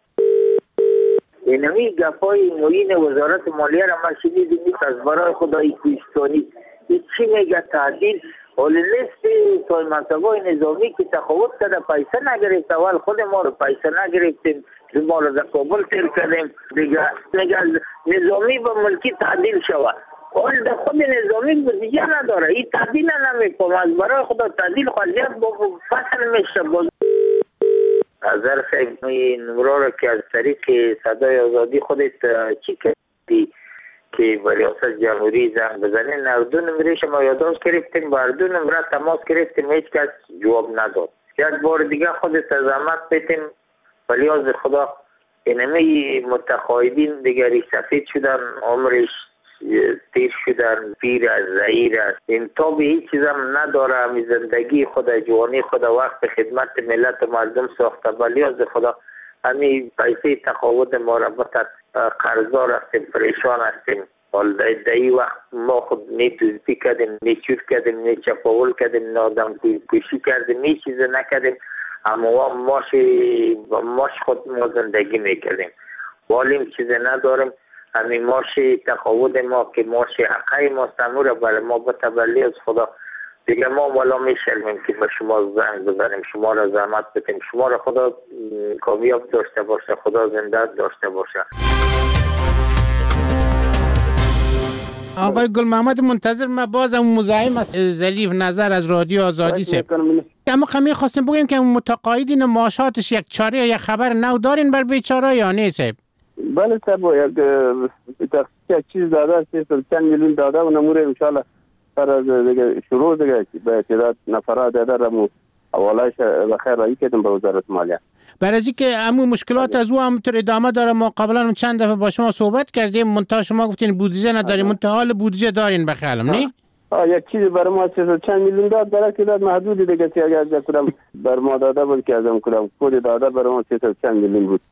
اینمی گفای نوین وزارت مالیه را من شنیدیم از برای خدای کوهستانی این چی میگه تعدیل ولی لیست توی منطقه نظامی که تخوت کرده پیسه نگرفت. اول خود ما رو پیسه نگرفتیم، ما رو در کابل تیر کردیم دیگه میگه نظامی به ملکی تعدیل شود. اول در خود نظامی بودیجه نداره، این تعدیل نمیکنم. از برای خدا تعدیل خواهد با فصل میشه. از ظرف این نمره را که از طریق صدای آزادی خودت چی کردی که به ریاست جمهوری زنگ بزنین، از دو نمره شما یادداشت گرفتیم، بر دو نمره تماس گرفتیم، هیچ کس جواب نداد. یک بار دیگه خودت زحمت بدین ولی از خدا اینمی متقاعدین دیگری سفید شدن، عمرش تیر شدن، پیر از ضعیر است، این تا به هیچ چیزم نداره. همی زندگی خدا جوانی خدا وقت خدمت ملت و مردم ساخته ولی از خدا همی پیسه تقاعد ما را بطر قرضدار هستیم، پریشان هستیم. حال در این وقت ما خود نی دوزدی کردیم، نی چور کردیم، نی چپاول کردیم، نادم کشی کردیم، نی چیز نکردیم، اما ماش ماش خود ما زندگی میکردیم والیم چیز نداریم. همین ماش تقاعد ما که ماش حقای ما سمور بله ما با تبلی از خدا دیگه ما والا میشرمیم که به شما زنگ بزنیم، شما را زحمت بدیم، شما را خدا کامیاب داشته باشه، خدا زنده داشته باشه. آقای گل محمد منتظر ما باز هم مزاحم است ظریف نظر از رادیو آزادی سه. اما خمی خواستیم بگیم که متقاعدین معاشاتش یک چاره یا یک خبر نو دارین بر بیچاره یا نه صاحب؟ بله صاحب یک تخصیص چیز داده است، چند میلیون داده و نموره انشالله سر از دیگه شروع دیگه به تعداد نفرات داده رمو اولایش بخیر رایی کردیم به وزارت مالیه. برای از اینکه همون مشکلات از او همونطور ادامه داره، ما قبلا چند دفعه با شما صحبت کردیم منتها شما گفتین بودجه نداریم، منتها حال بودجه دارین بخیالم نه؟ آه یک چیزی برای ما چند میلیون داد برای که داد محدودی دیگه که اگر کدام بر ما داده بود که ازم کدام کود داده برای ما چند میلیون بود.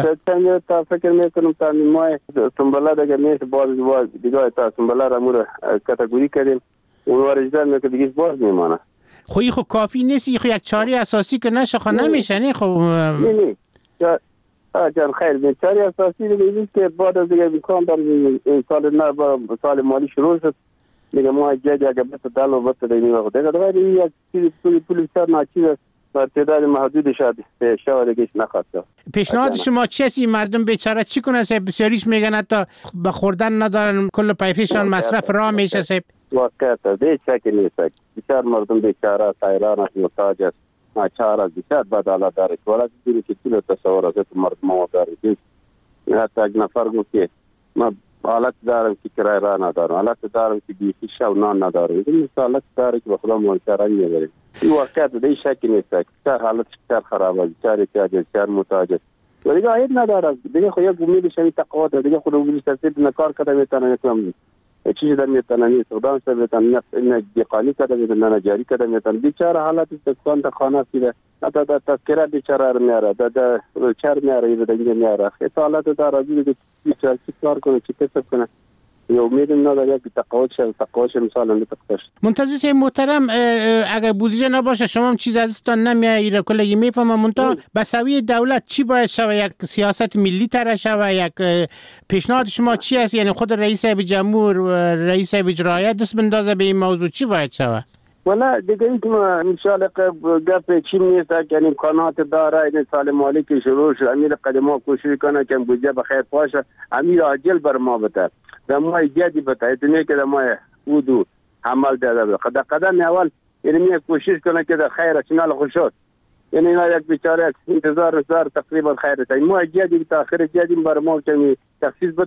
چند تا فکر میکنم تا ماه سنبله دیگه نیست باز باز دیگه تا سنبله را مور کاتگوری کردیم اون ورجدار میگه دیگه باز میمانه. خو خو کافی نیست، خو یک چاره اساسی که نشه خو نمیشه نه خو نه نه آ جان خیر به چاره اساسی دیگه که بعد از دیگه میکنم در این سال نه با سال مالی شروع شد دیگه ما جای اگه بس دالو بس دیگه وقت دیگه دیگه یک چیز پولی پولی سر ناچیز و تعداد محدود شد شاید دیگه نخواسته. پیشنهاد شما چیه؟ مردم بیچاره چی کنه؟ بسیاریش میگن حتی به خوردن ندارن، کل پیفشان مصرف را میشه سب. واقعا دیگه چکی نیست. بیشتر مردم بیچاره سایران است، محتاج است، ناچار است، بیشتر بد حالت داره. ولی دیگه که کل تصور است مردم ما داره. حتی یک نفر گفته ما حالت دارم که کرای را ندارم، حالت دارم که بیشی شو نان ندارم. این حالت داره که به خدا منکران میبریم. این واقعیت دیگه شکی نیست که چه حالت چه خراب است، چه ریاضی چه محتاج است. و دیگه عید نداره. دیگه خو یک امید شوی تقاعد دیگه خود امیدش تاثیر نکار کرده میتونه نکنم. چیزی در میتونه نیست خدا سر میتونه نه دیقانی کرده میتونه نه جاری کرده میتونه بیچاره حالت تکان تا خانه سیده حتی در تذکره بیچاره رو میاره در چر میاره یه دیگه میاره خیلی حالت در راضی دیگه بیچاره چی کار کنه چی کسب کنه یه امید نداره یک تقاعد شه تقاعد شه مثلا نمیتقاعد. منتظر محترم اگر بودجه نباشه شما هم چیز ازتان نمیایره کلی میفهمم منتها بسوی دولت چی باید شوه؟ یک سیاست ملی طرح شوه؟ یک پیشنهاد شما چی است؟ یعنی خود رئیس جمهور و رئیس اجرایی دست بندازه به این موضوع چی باید شوه؟ والا دیگه این که ان شاء الله گپ چی نیست که امکانات داره این سال مالی که شروع شد امیر قدما کوشش کنه که بودجه بخیر باشه امیر عاجل بر ما بده در ماه جدی بده دنیا که در ماه ودو عمل داده قد قدم اول یعنی کوشش کنه که در خیر چنال خوشات یعنی اینا یک بیچاره انتظار انتظار تقریبا خیر تا ماه جدی تا آخر جدی بر ما که تخصیص بده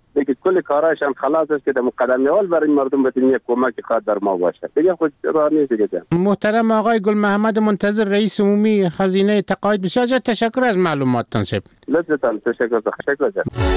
دیگه کل کارایش هم خلاص است که در مقدمه اول برای مردم بتونی یک کمک خاص در ما باشه. دیگه خود راه نیست دیگه. محترم آقای گل محمد منتظر رئیس عمومی خزینه تقاعد، بسیار زیاد تشکر از معلوماتتان سب. لطفاً تشکر تشکر.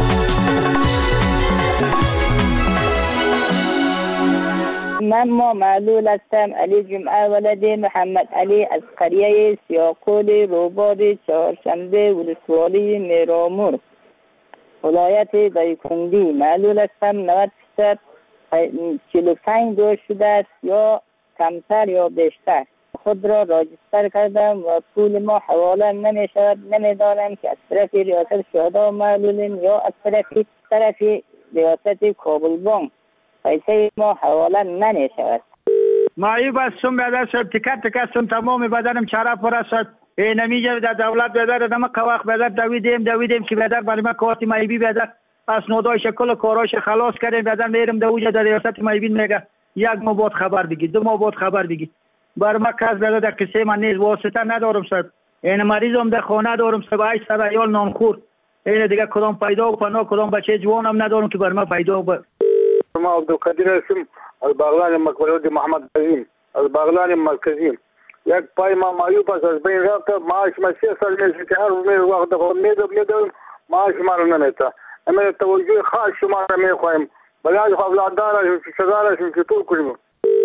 من ما معلول هستم، علی جمعه ولد محمد علی از قریه سیاقول روباد چهارشنبه ولسوالی میرامور ولایت دایکنڈی معلول هستم. نود درصد چهل و پنج دوز شده است یا کمتر یا بیشتر. خود را راجستر کردم و پول ما حواله نمی شود. نمیدانم که از طرف ریاست شهدا معلولیم یا از طرف طرف ریاست کابل بانک پیسه ما حواله نمی شود. معیوب هستم بیادر صاحب، تکت تکستم تمام بدنم چرا پر است. اینمیجه در دولت بیادر دمک وقت بیادر دویدیم دویدیم که بیادر برای ما کارت معیوبی بیادر اسنادای شکل کاراش خلاص کردیم. بیادر میرم دوجه در ریاست معیوبین میگه یک ماه بعد خبر بگی، دو ماه بعد خبر بگی. بر ما کس بیادر در کسی من نیز واسطه ندارم صاحب. این مریضم در خانه دارم صاحب، ای صاحب ایال نامخور. این دیگه کدام پیدا و پناه کدام بچه جوانم ندارم که بر ما پیدا ب ما عبدالقدیر هستم از بغلان مکولود محمد عظیم از بغلان مرکزی. یک پای ما معیوب است، از بین رفت. معاش ما سه سال میشه که هر وقت دفعه میدم میدم معاش ما رو نمیده. اما توجه خاص شما را میخوایم بلای اولادان هستیم که شغال هستیم که طول کنیم.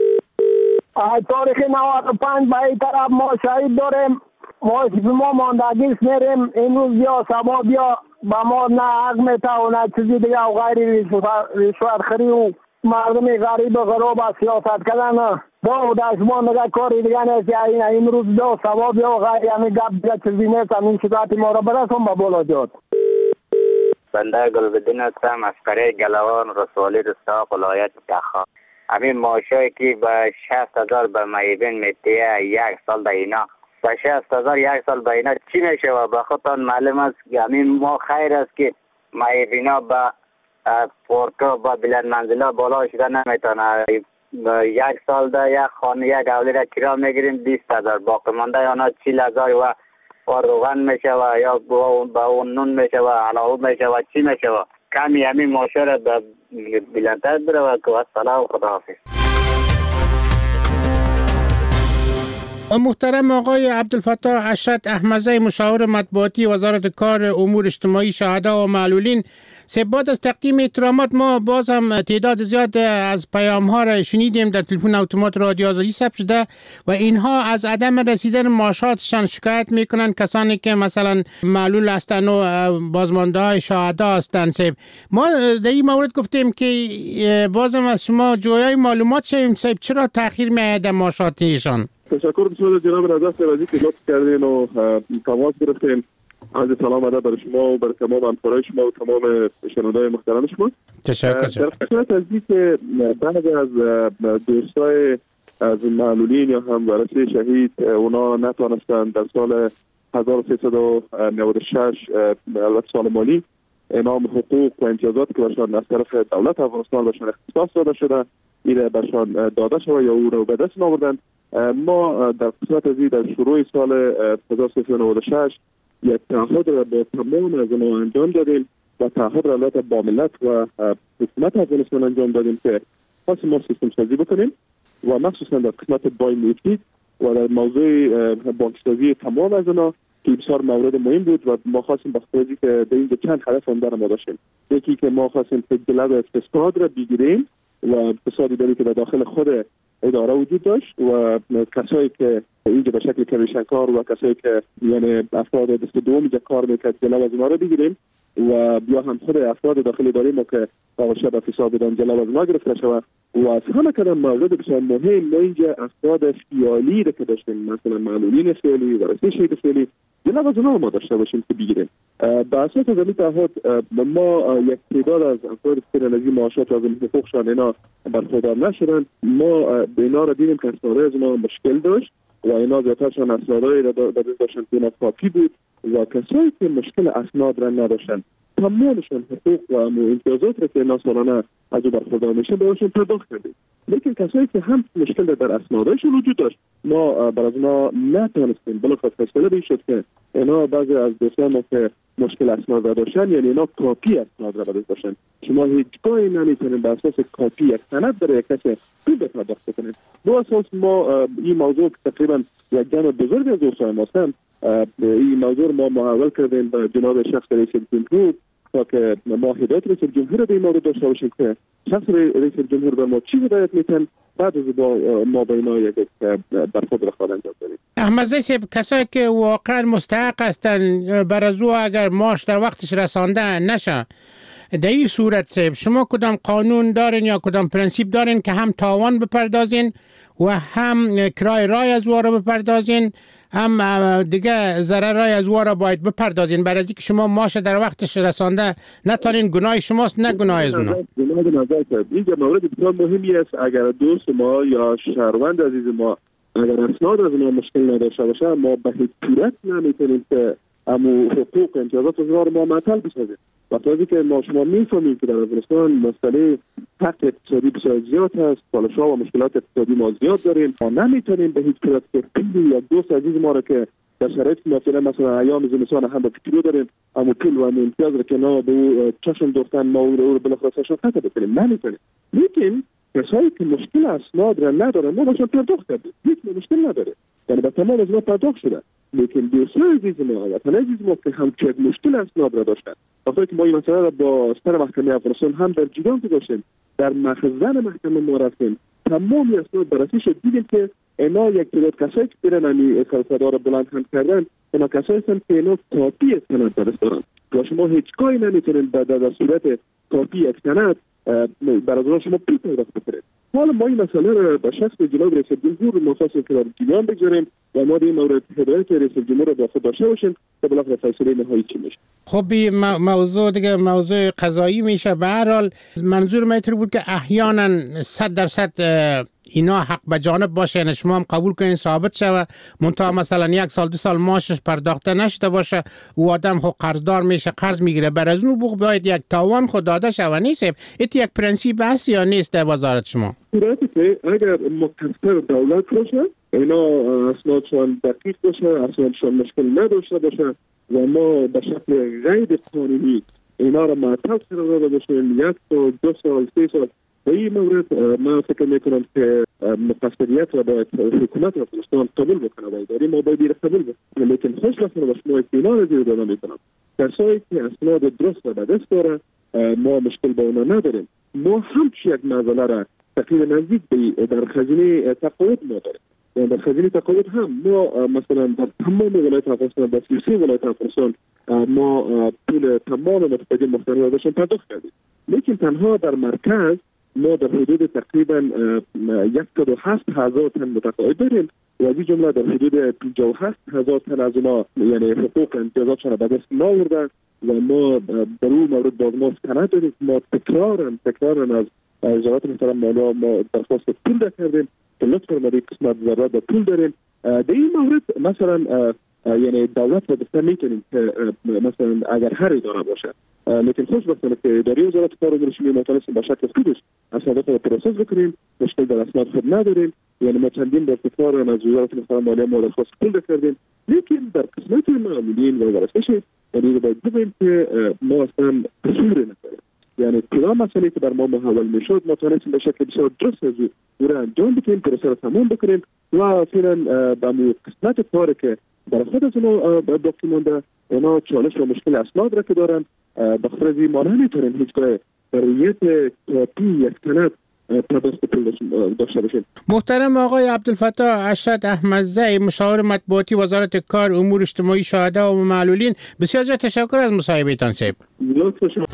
تاریخ نود و پنج به این طرف ما شهید داریم. ما ما ماندگیست میریم. امروز بیا سبا بیا با ما نه حق میته و نه چیزی دیگه و غیر رشوت خوری و مردم غریب و غراب از سیاست کردن. با داشت ما نگه کاری دیگه نیست که این امروز بیا سبا بیا و غیر همین گپ دیگه چیزی نیست. همین شکایت ما را برسون با بالا جاد. بنده گلبدین هستم از قریه گلوان رسوالی رستاق ولایت تخار. همین معاشایی که به شصت هزار به معیوبین میده یک سال به اینا با شصت هزار یک سال به اینا چی میشه و به خودتان معلوم است که همین ما خیر است که معیوبینا به پورتو با بلند منزلا بالا شده نمیتونه. یک سال ده یک خانه یک اولی را کرا میگیریم بیست هزار، باقی مانده آنها چیل هزار و روغن میشه و یا با اون نون میشه و علاوه میشه و چی میشه و کمی همین معاشه را به بلندتر بره و که السلام و خداحافظ. محترم آقای عبدالفتاح اشرت احمزی مشاور مطبوعاتی وزارت کار امور اجتماعی شهدا و معلولین، بعد از تقدیم احترامات ما باز هم تعداد زیاد از پیام ها را شنیدیم در تلفن اتومات رادیو آزادی ثبت شده و اینها از عدم رسیدن معاشاتشان شکایت میکنن. کسانی که مثلا معلول هستند و بازمانده های شهدا هستند. ما در این مورد گفتیم که بازم از شما جویای معلومات شویم چرا تاخیر میاد معاشاتشان. تشکر بسیار جناب رضا صاحب که لطف کردین و تماس گرفتین. عرض سلام ادب برای شما و برای تمام همکارای شما و تمام شنونده‌های محترم شما. تشکر. در خصوص از اینکه بعضی از دوستای از معلولین یا هم ورثه شهید اونا نتونستند در سال هزار و سیصد و نود و شش البته سال مالی انعام حقوق و امتیازات که برشان از طرف دولت افغانستان برشان اختصاص داده شده ایره برشان داده شده یا او رو به دست آوردند. ما در قسمت ازی در شروع سال هزار و سیصد و نود و شش یک تعهد را با تمام از ما انجام دادیم و تعهد را البته با ملت و حکومت افغانستان انجام دادیم که خاص ما سیستم سازی بکنیم و مخصوصا در قسمت بای مفید و در موضوع بانکسازی تمام از اینا که بسیار مورد مهم بود و ما خواستیم بخاطر که در اینجا چند هدف هم در ما داشتیم. یکی که ما خواستیم جلب اقتصاد را بگیریم و اقتصادی داری که در داخل خود اداره وجود داشت و کسایی که اینجا به شکل کمیشنکار و کسایی که یعنی افراد دست دوم اینجا کار میکرد جلب از ما را بگیریم و بیا هم خود افراد داخل اداره ما که باشه به حساب بدن جلب از ما گرفته شود و از همه کدام مورد بسیار مهم ما اینجا افراد خیالی را که داشتیم مثلا معلولین خیالی و ورثه شهید خیالی جلب از ما ما داشته باشیم که بگیریم. به اساس از این تعهد ما یک تعداد از افراد که از این معاشات و از این حقوقشان اینا برخوردار نشدن. ما به اینا را دیدیم که اسنادهای از ما مشکل داشت و اینا زیادترشان اسنادهایی را داشتن که اینا کافی بود و کسایی که مشکل اسناد را نداشتن تمامشان حقوق و امتیازات را که اینا سالانه از او برخوردار میشن بهشون پرداخت کردیم. لیکن کسایی که هم مشکل در اسنادهایشون وجود داشت ما بر از ما نتونستیم بلکه فیصله به شد که اینا بعضی از دوستان ما که مشکل اسناد را داشتن، یعنی اینا کاپی اسناد را داشتن. شما هیچگاهی نمیتونید به اساس کاپی یک سند برای یک کسی پول پرداخت کنید. به اساس ما این موضوع تقریبا یک جمع بزرگ از دوستان ما هستند، این موضوع ما محول کردیم به جناب شخص رئیس جمهور تا که ما هدایت رئیس جمهور به این مورد داشته باشیم که شخص رئیس جمهور بر ما چی هدایت میتن، بعد از با ما به اینا یک برخورد رخواد انجام بدیم. احمد زی صاحب، کسایی که واقعا مستحق هستند بر از او اگر ماش در وقتش رسانده نشه، در این صورت صاحب شما کدام قانون دارین یا کدام پرنسیپ دارین که هم تاوان بپردازین و هم کرای رای از وارا بپردازین، هم دیگه ضررای از وارا باید بپردازین، برای اینکه شما ماش در وقتش رسانده نتونین؟ گناه شماست نه گناه از اونا. گناه نظر کرد. اینجا مورد بسیار مهمی است. اگر دوست ما یا شهروند عزیز ما اگر اسناد از اونا مشکل نداشته باشه، ما به هیچ صورت نمیتونیم که امو حقوق امتیازات از ما معطل بسازیم. وقتی که ما شما میفهمیم که در افغانستان مسئله فقر اقتصادی بسیار زیاد هست، چالش‌ها و مشکلات اقتصادی ما زیاد داریم، ما نمیتونیم به هیچ صورت که پول یا دوست عزیز ما را که در شرایط مثلا مثلا ایام زمستان هم به فکر داریم، اما پول و امتیاز را که نه به چشم دوستان ما رو بالاخره چشم قطع بکنیم، نمیتونیم. لیکن کسایی که مشکل اسناد را ندارن ما باشون پرداخت کردیم، هیچ مشکل نداره، یعنی به تمام از ما پرداخت شده. لیکن دوستان عزیز ما و تنها عزیز ما که هم که مشکل اسناد را داشتن، وقتی که ما این مسئله را با سر محکمه افغانستان هم در جریان گذاشتیم، در مخزن محکمه ما رفتیم، تمام اسناد بررسی شد، دیدیم که اینا یک تعداد کسایی که برن امی اصالتدار را بلند هم کردن، اینا کسایی هستند که اینا کاپی سند درست دارن و شما هیچگاهی نمیتونید در صورت کاپی یک سند برای شما پول پرداخت بکنید. حالا ما این مسئله را به شخص جناب رئیس جمهور مختصر که در جریان بگذاریم و ما این مورد هدایت رئیس جمهور را با خود داشته باشیم تا بالاخره فیصله نهایی چی میشه. خب این موضوع دیگه موضوع قضایی میشه. به هر حال منظور من اینطور بود که احیانا صد درصد اینا حق به جانب باشه، یعنی شما هم قبول کنین ثابت شوه منتها مثلا یک سال دو سال ماشش پرداخته نشده باشه، او آدم خود قرضدار میشه، قرض میگیره، بر از اون بوق باید یک تاوان خود داده شوه. نیست ایت یک پرنسیپ هست یا نیست در وزارت شما؟ صورتی که اگر مقصر دولت باشه، اینا اسنادشان دقیق باشه، اسنادشان مشکل نداشته باشه و ما به شکل غیر قانونی اینا را معطل قرار داده باشیم یک سال دو سال سه سال، به این مورد من فکر میکنم که مقصریت را باید حکومت افغانستان قبول بکنه و اداره ما باید قبول بکنه. لیکن خوشبختانه با شما اطمینان زیر داده میکنم کسایی که اسناد درست را به دست داره ما مشکل با اونا نداریم. ما همچی یک مسئله را تقریبا نزدیک به در خزینه تقاعد ما داریم. در خزینه تقاعد هم ما مثلا در تمام ولایت افغانستان در سی و سه ولایت افغانستان ما پول تمام متقاعدین مختلف ازشون پرداخت کردیم. لیکن تنها در مرکز ما در حدود تقریبا صد و هشت هزار تن متقاعد داریم و از این جمله در حدود پنجاه و هشت هزار تن از اونا یعنی حقوق امتیازاتشان به دست نآوردن و ما در اون مورد باز ما سند داریم. ما تکرارا تکرارا از وزارت محترم مالیه ما درخواست پول کردیم که لطف فرمایید قسمت ضرر به پول داریم. در این مورد مثلا یعنی دولت را بسته میتونیم که مثلا اگر هر اداره باشه، لیکن خوشبختانه که اداره وزارت کار و امور شمول متناسب با شکل خودش اسناد را پروسس بکنیم، مشکل در اسناد خود نداریم. یعنی ما چندین بار تکرارا از وزارت محترم مالیه ما درخواست پول کردیم، لیکن در قسمت معاملین و ورزشی یعنی باید بگوییم که ما اصلا قصور نداریم. یعنی کدام مسئله که بر ما محول میشد ما توانستیم به شکل بسیار درست از او را انجام بدیم، پروسه را تمام بکنیم و فعلا به قسمت کاری که برای خود از اونا باقی مانده اونا چالش و مشکل اسناد را که دارن بخاطر از این ما نمیتونیم هیچگاه برایت کاپی یک سند پرداخت پول داشته باشیم. محترم آقای عبدالفتاح اشرت احمدزی، مشاور مطبوعاتی وزارت کار امور اجتماعی شهدا و معلولین، بسیار زیاد تشکر از مصاحبهتان صاحب. لطف شما.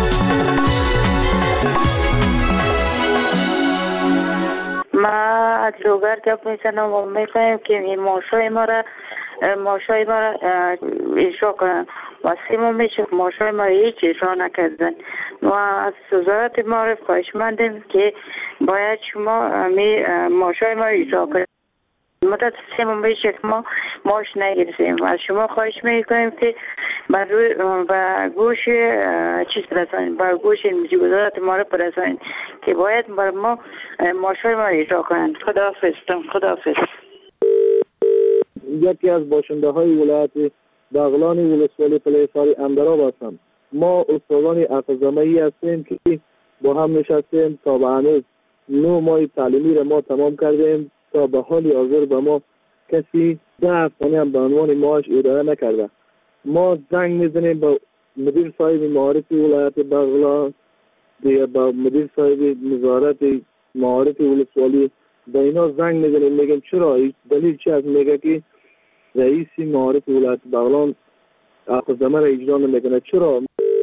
ما از لوگر گپ میزنم و میخوایم که این ماشای ما را ماشای ما را اجرا کنن و سیمون میشه ماشای ما را هیچ اجرا نکردن و از وزارت ما را خواهشمندیم که باید شما می ماشای ما را اجرا کنید. مدت سیمون میشه که ما ماش نگیرسیم و از شما خواهش میکنیم که بر و گوش چیز برسانید، بر گوش وزارت ما را برسانید که باید بر ما ماشای ما را اجرا کنند. خداحافظ. خداحافظ. یکی از باشنده های ولایت بغلان ولسوالی فلسطین اندراب هستم. ما استادان اقضامه‌ای هستیم که با هم نشستیم تا به هنوز نو ماه تعلیمی را ما تمام کردیم تا به حال حاضر به ما کسی ده افغانی هم به عنوان معاش ارائه نکرده. ما زنگ میزنیم با مدیر صاحب معارف ولایت بغلان، دیگه با مدیر صاحب وزارت معارف ولسوالی، به اینا زنگ میزنیم میگیم چرا، دلیل چی است؟ میگه که رئیس معارف ولایت بغلان اقضامه را اجرا نمیکنه. چرا؟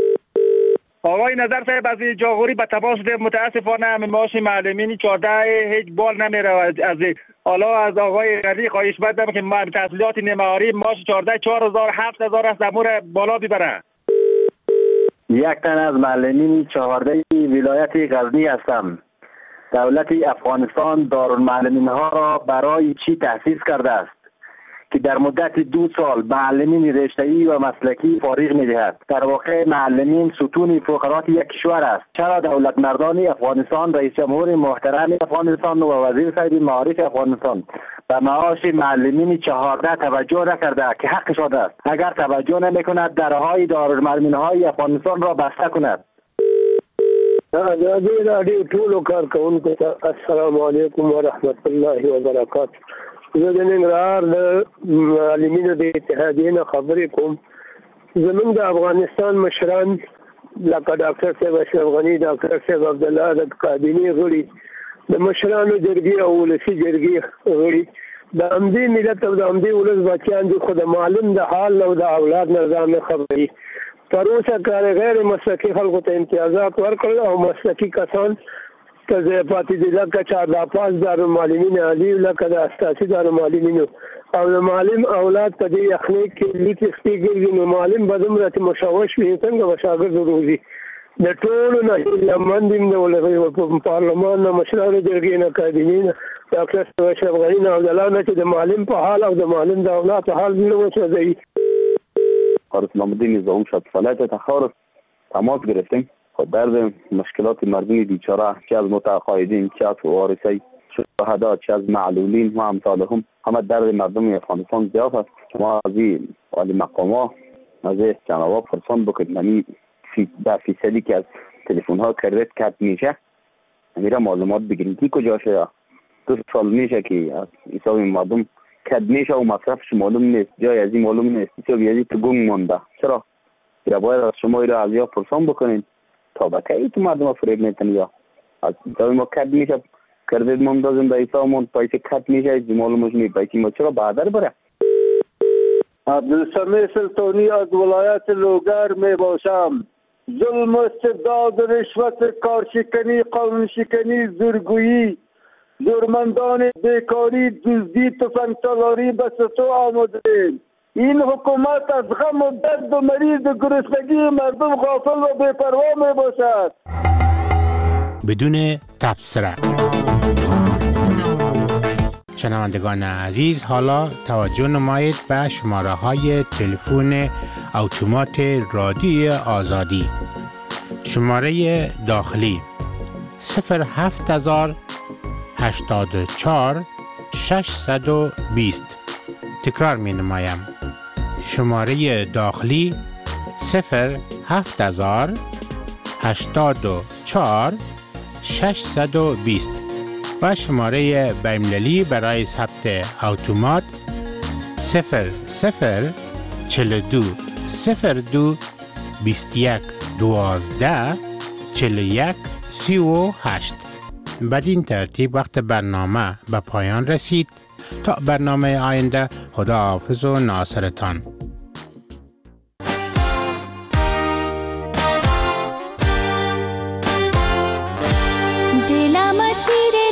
آقای نظر صاحب از جاغوری به تماس ده متاسفانه همین معاش معلمین چهارده هیچ بال نمیره. از حالا از آقای غنی خواهش بدم که ما تحصیلات نمهاری معاش چهارده چهار هزار هفت هزار است امور بالا ببره. یک تن از معلمین چهارده ولایت غزنی هستم. دولت افغانستان دارالمعلمین ها را برای چی تأسیس کرده است که در مدت دو سال معلمین رشته‌ای و مسلکی فارغ می‌دهد؟ در واقع معلمین ستون فقرات یک کشور است. چرا دولت مردان افغانستان، رئیس جمهور محترم افغانستان و وزیر صاحب معارف افغانستان به معاش معلمین چهارده توجه نکرده که حقشان است؟ اگر توجه نمی‌کند درهای دارالمعلمین های افغانستان را بسته کند. رادیو رادیو ټول کارکونکو ته السلام علیکم ورحمت الله وبرکاته. زه د ننګرهار د معلمینو د اتحادیې نه خبرې کوم. زمونږ د افغانستان مشران لکه ډاکټر صاحب اشرف غني، ډاکټر صاحب عبدالله د کابینې غړي، د مشرانو جرګې او ولسي جرګې غړي د همدې ملت او د همدې ولس بچیان دي، خو د معلم د حال او د اولاد نه ځان خبري. تر اوسه کار غیر مسلکي خلکو ته امتیازات ورکړل او مسلکي کسان که ځای پاتې دي، لکه چهارداپاس دارالمعلمین عالي، لکه د اساسي دارالمعلمینو او د معلم اولاد په دې یخنۍ کې لیکې سپي ګرځي، نو معلم به دومره مشوش وي څنګه به شاګرد روزي. د ټولو نه هیلهمند یم د پارلمان نه، مشرانو جرګې نه، کابینې نه، ډاکټر صاحب اشرف غني نه، عبدالله نه، چې د معلم په حال او د معلم د اولاد په حال زړه وسوځوي. اسلام الدین زاوم شد فلایت تخارج تماس گرفتیم. خود درد مشکلات مردم بیچاره، چه از متقاعدین، چه از وارثی شهدا، چه از معلولین و امثالهم، همه درد مردم افغانستان زیاد است. شما از این عالی مقام‌ها از جناب پرسان بکنید یعنی ده فیصدی که از تلفن ها کردت کت میشه میره معلومات بگیرید کی کجاشه. دو سال میشه که از حساب مردم کت میشه و مصرفش معلوم نیست، جای از این معلوم نیست، حساب یزی تو گنگ مونده. چرا؟ یا باید از شما ایره از یا پرسان بکنید تا بکی تو مردم فریب میتونید. یا از حساب ما کت میشه کردید مندازیم در حساب من پیسه کت میشه از معلومش نی پیسه ما چرا بعدر بره. عبدالسمیع سلطانی از ولایت لوگر می باشم. ظلم، استبداد، رشوت، کارشکنی، قانونشکنی، زورگویی، زورمندان، بیکاری، دزدی، تفنگسالاری به سطو آمده. این حکومت از غم و درد و مریض و گرسنگی مردم غافل و بی‌پروا می باشد. بدون تبصره. شنوندگان عزیز، حالا توجه نمایید به شماره های تلفن اتومات رادیوی آزادی. شماره داخلی صفر هفت هزار هشتاد و چهار ششصد و بیست. تکرار می نمایم. شماره داخلی صفر هفت هزار هشتاد و چهار ششصد و بیست و شماره بین‌المللی برای ثبت اتومات صفر صفر چهل و دو صفر دو بیست و یک دوازده چهل و یک سی و هشت. بدین ترتیب وقت برنامه به پایان رسید. تا برنامه آینده، خداحافظ و ناصرتان. دلم اسیر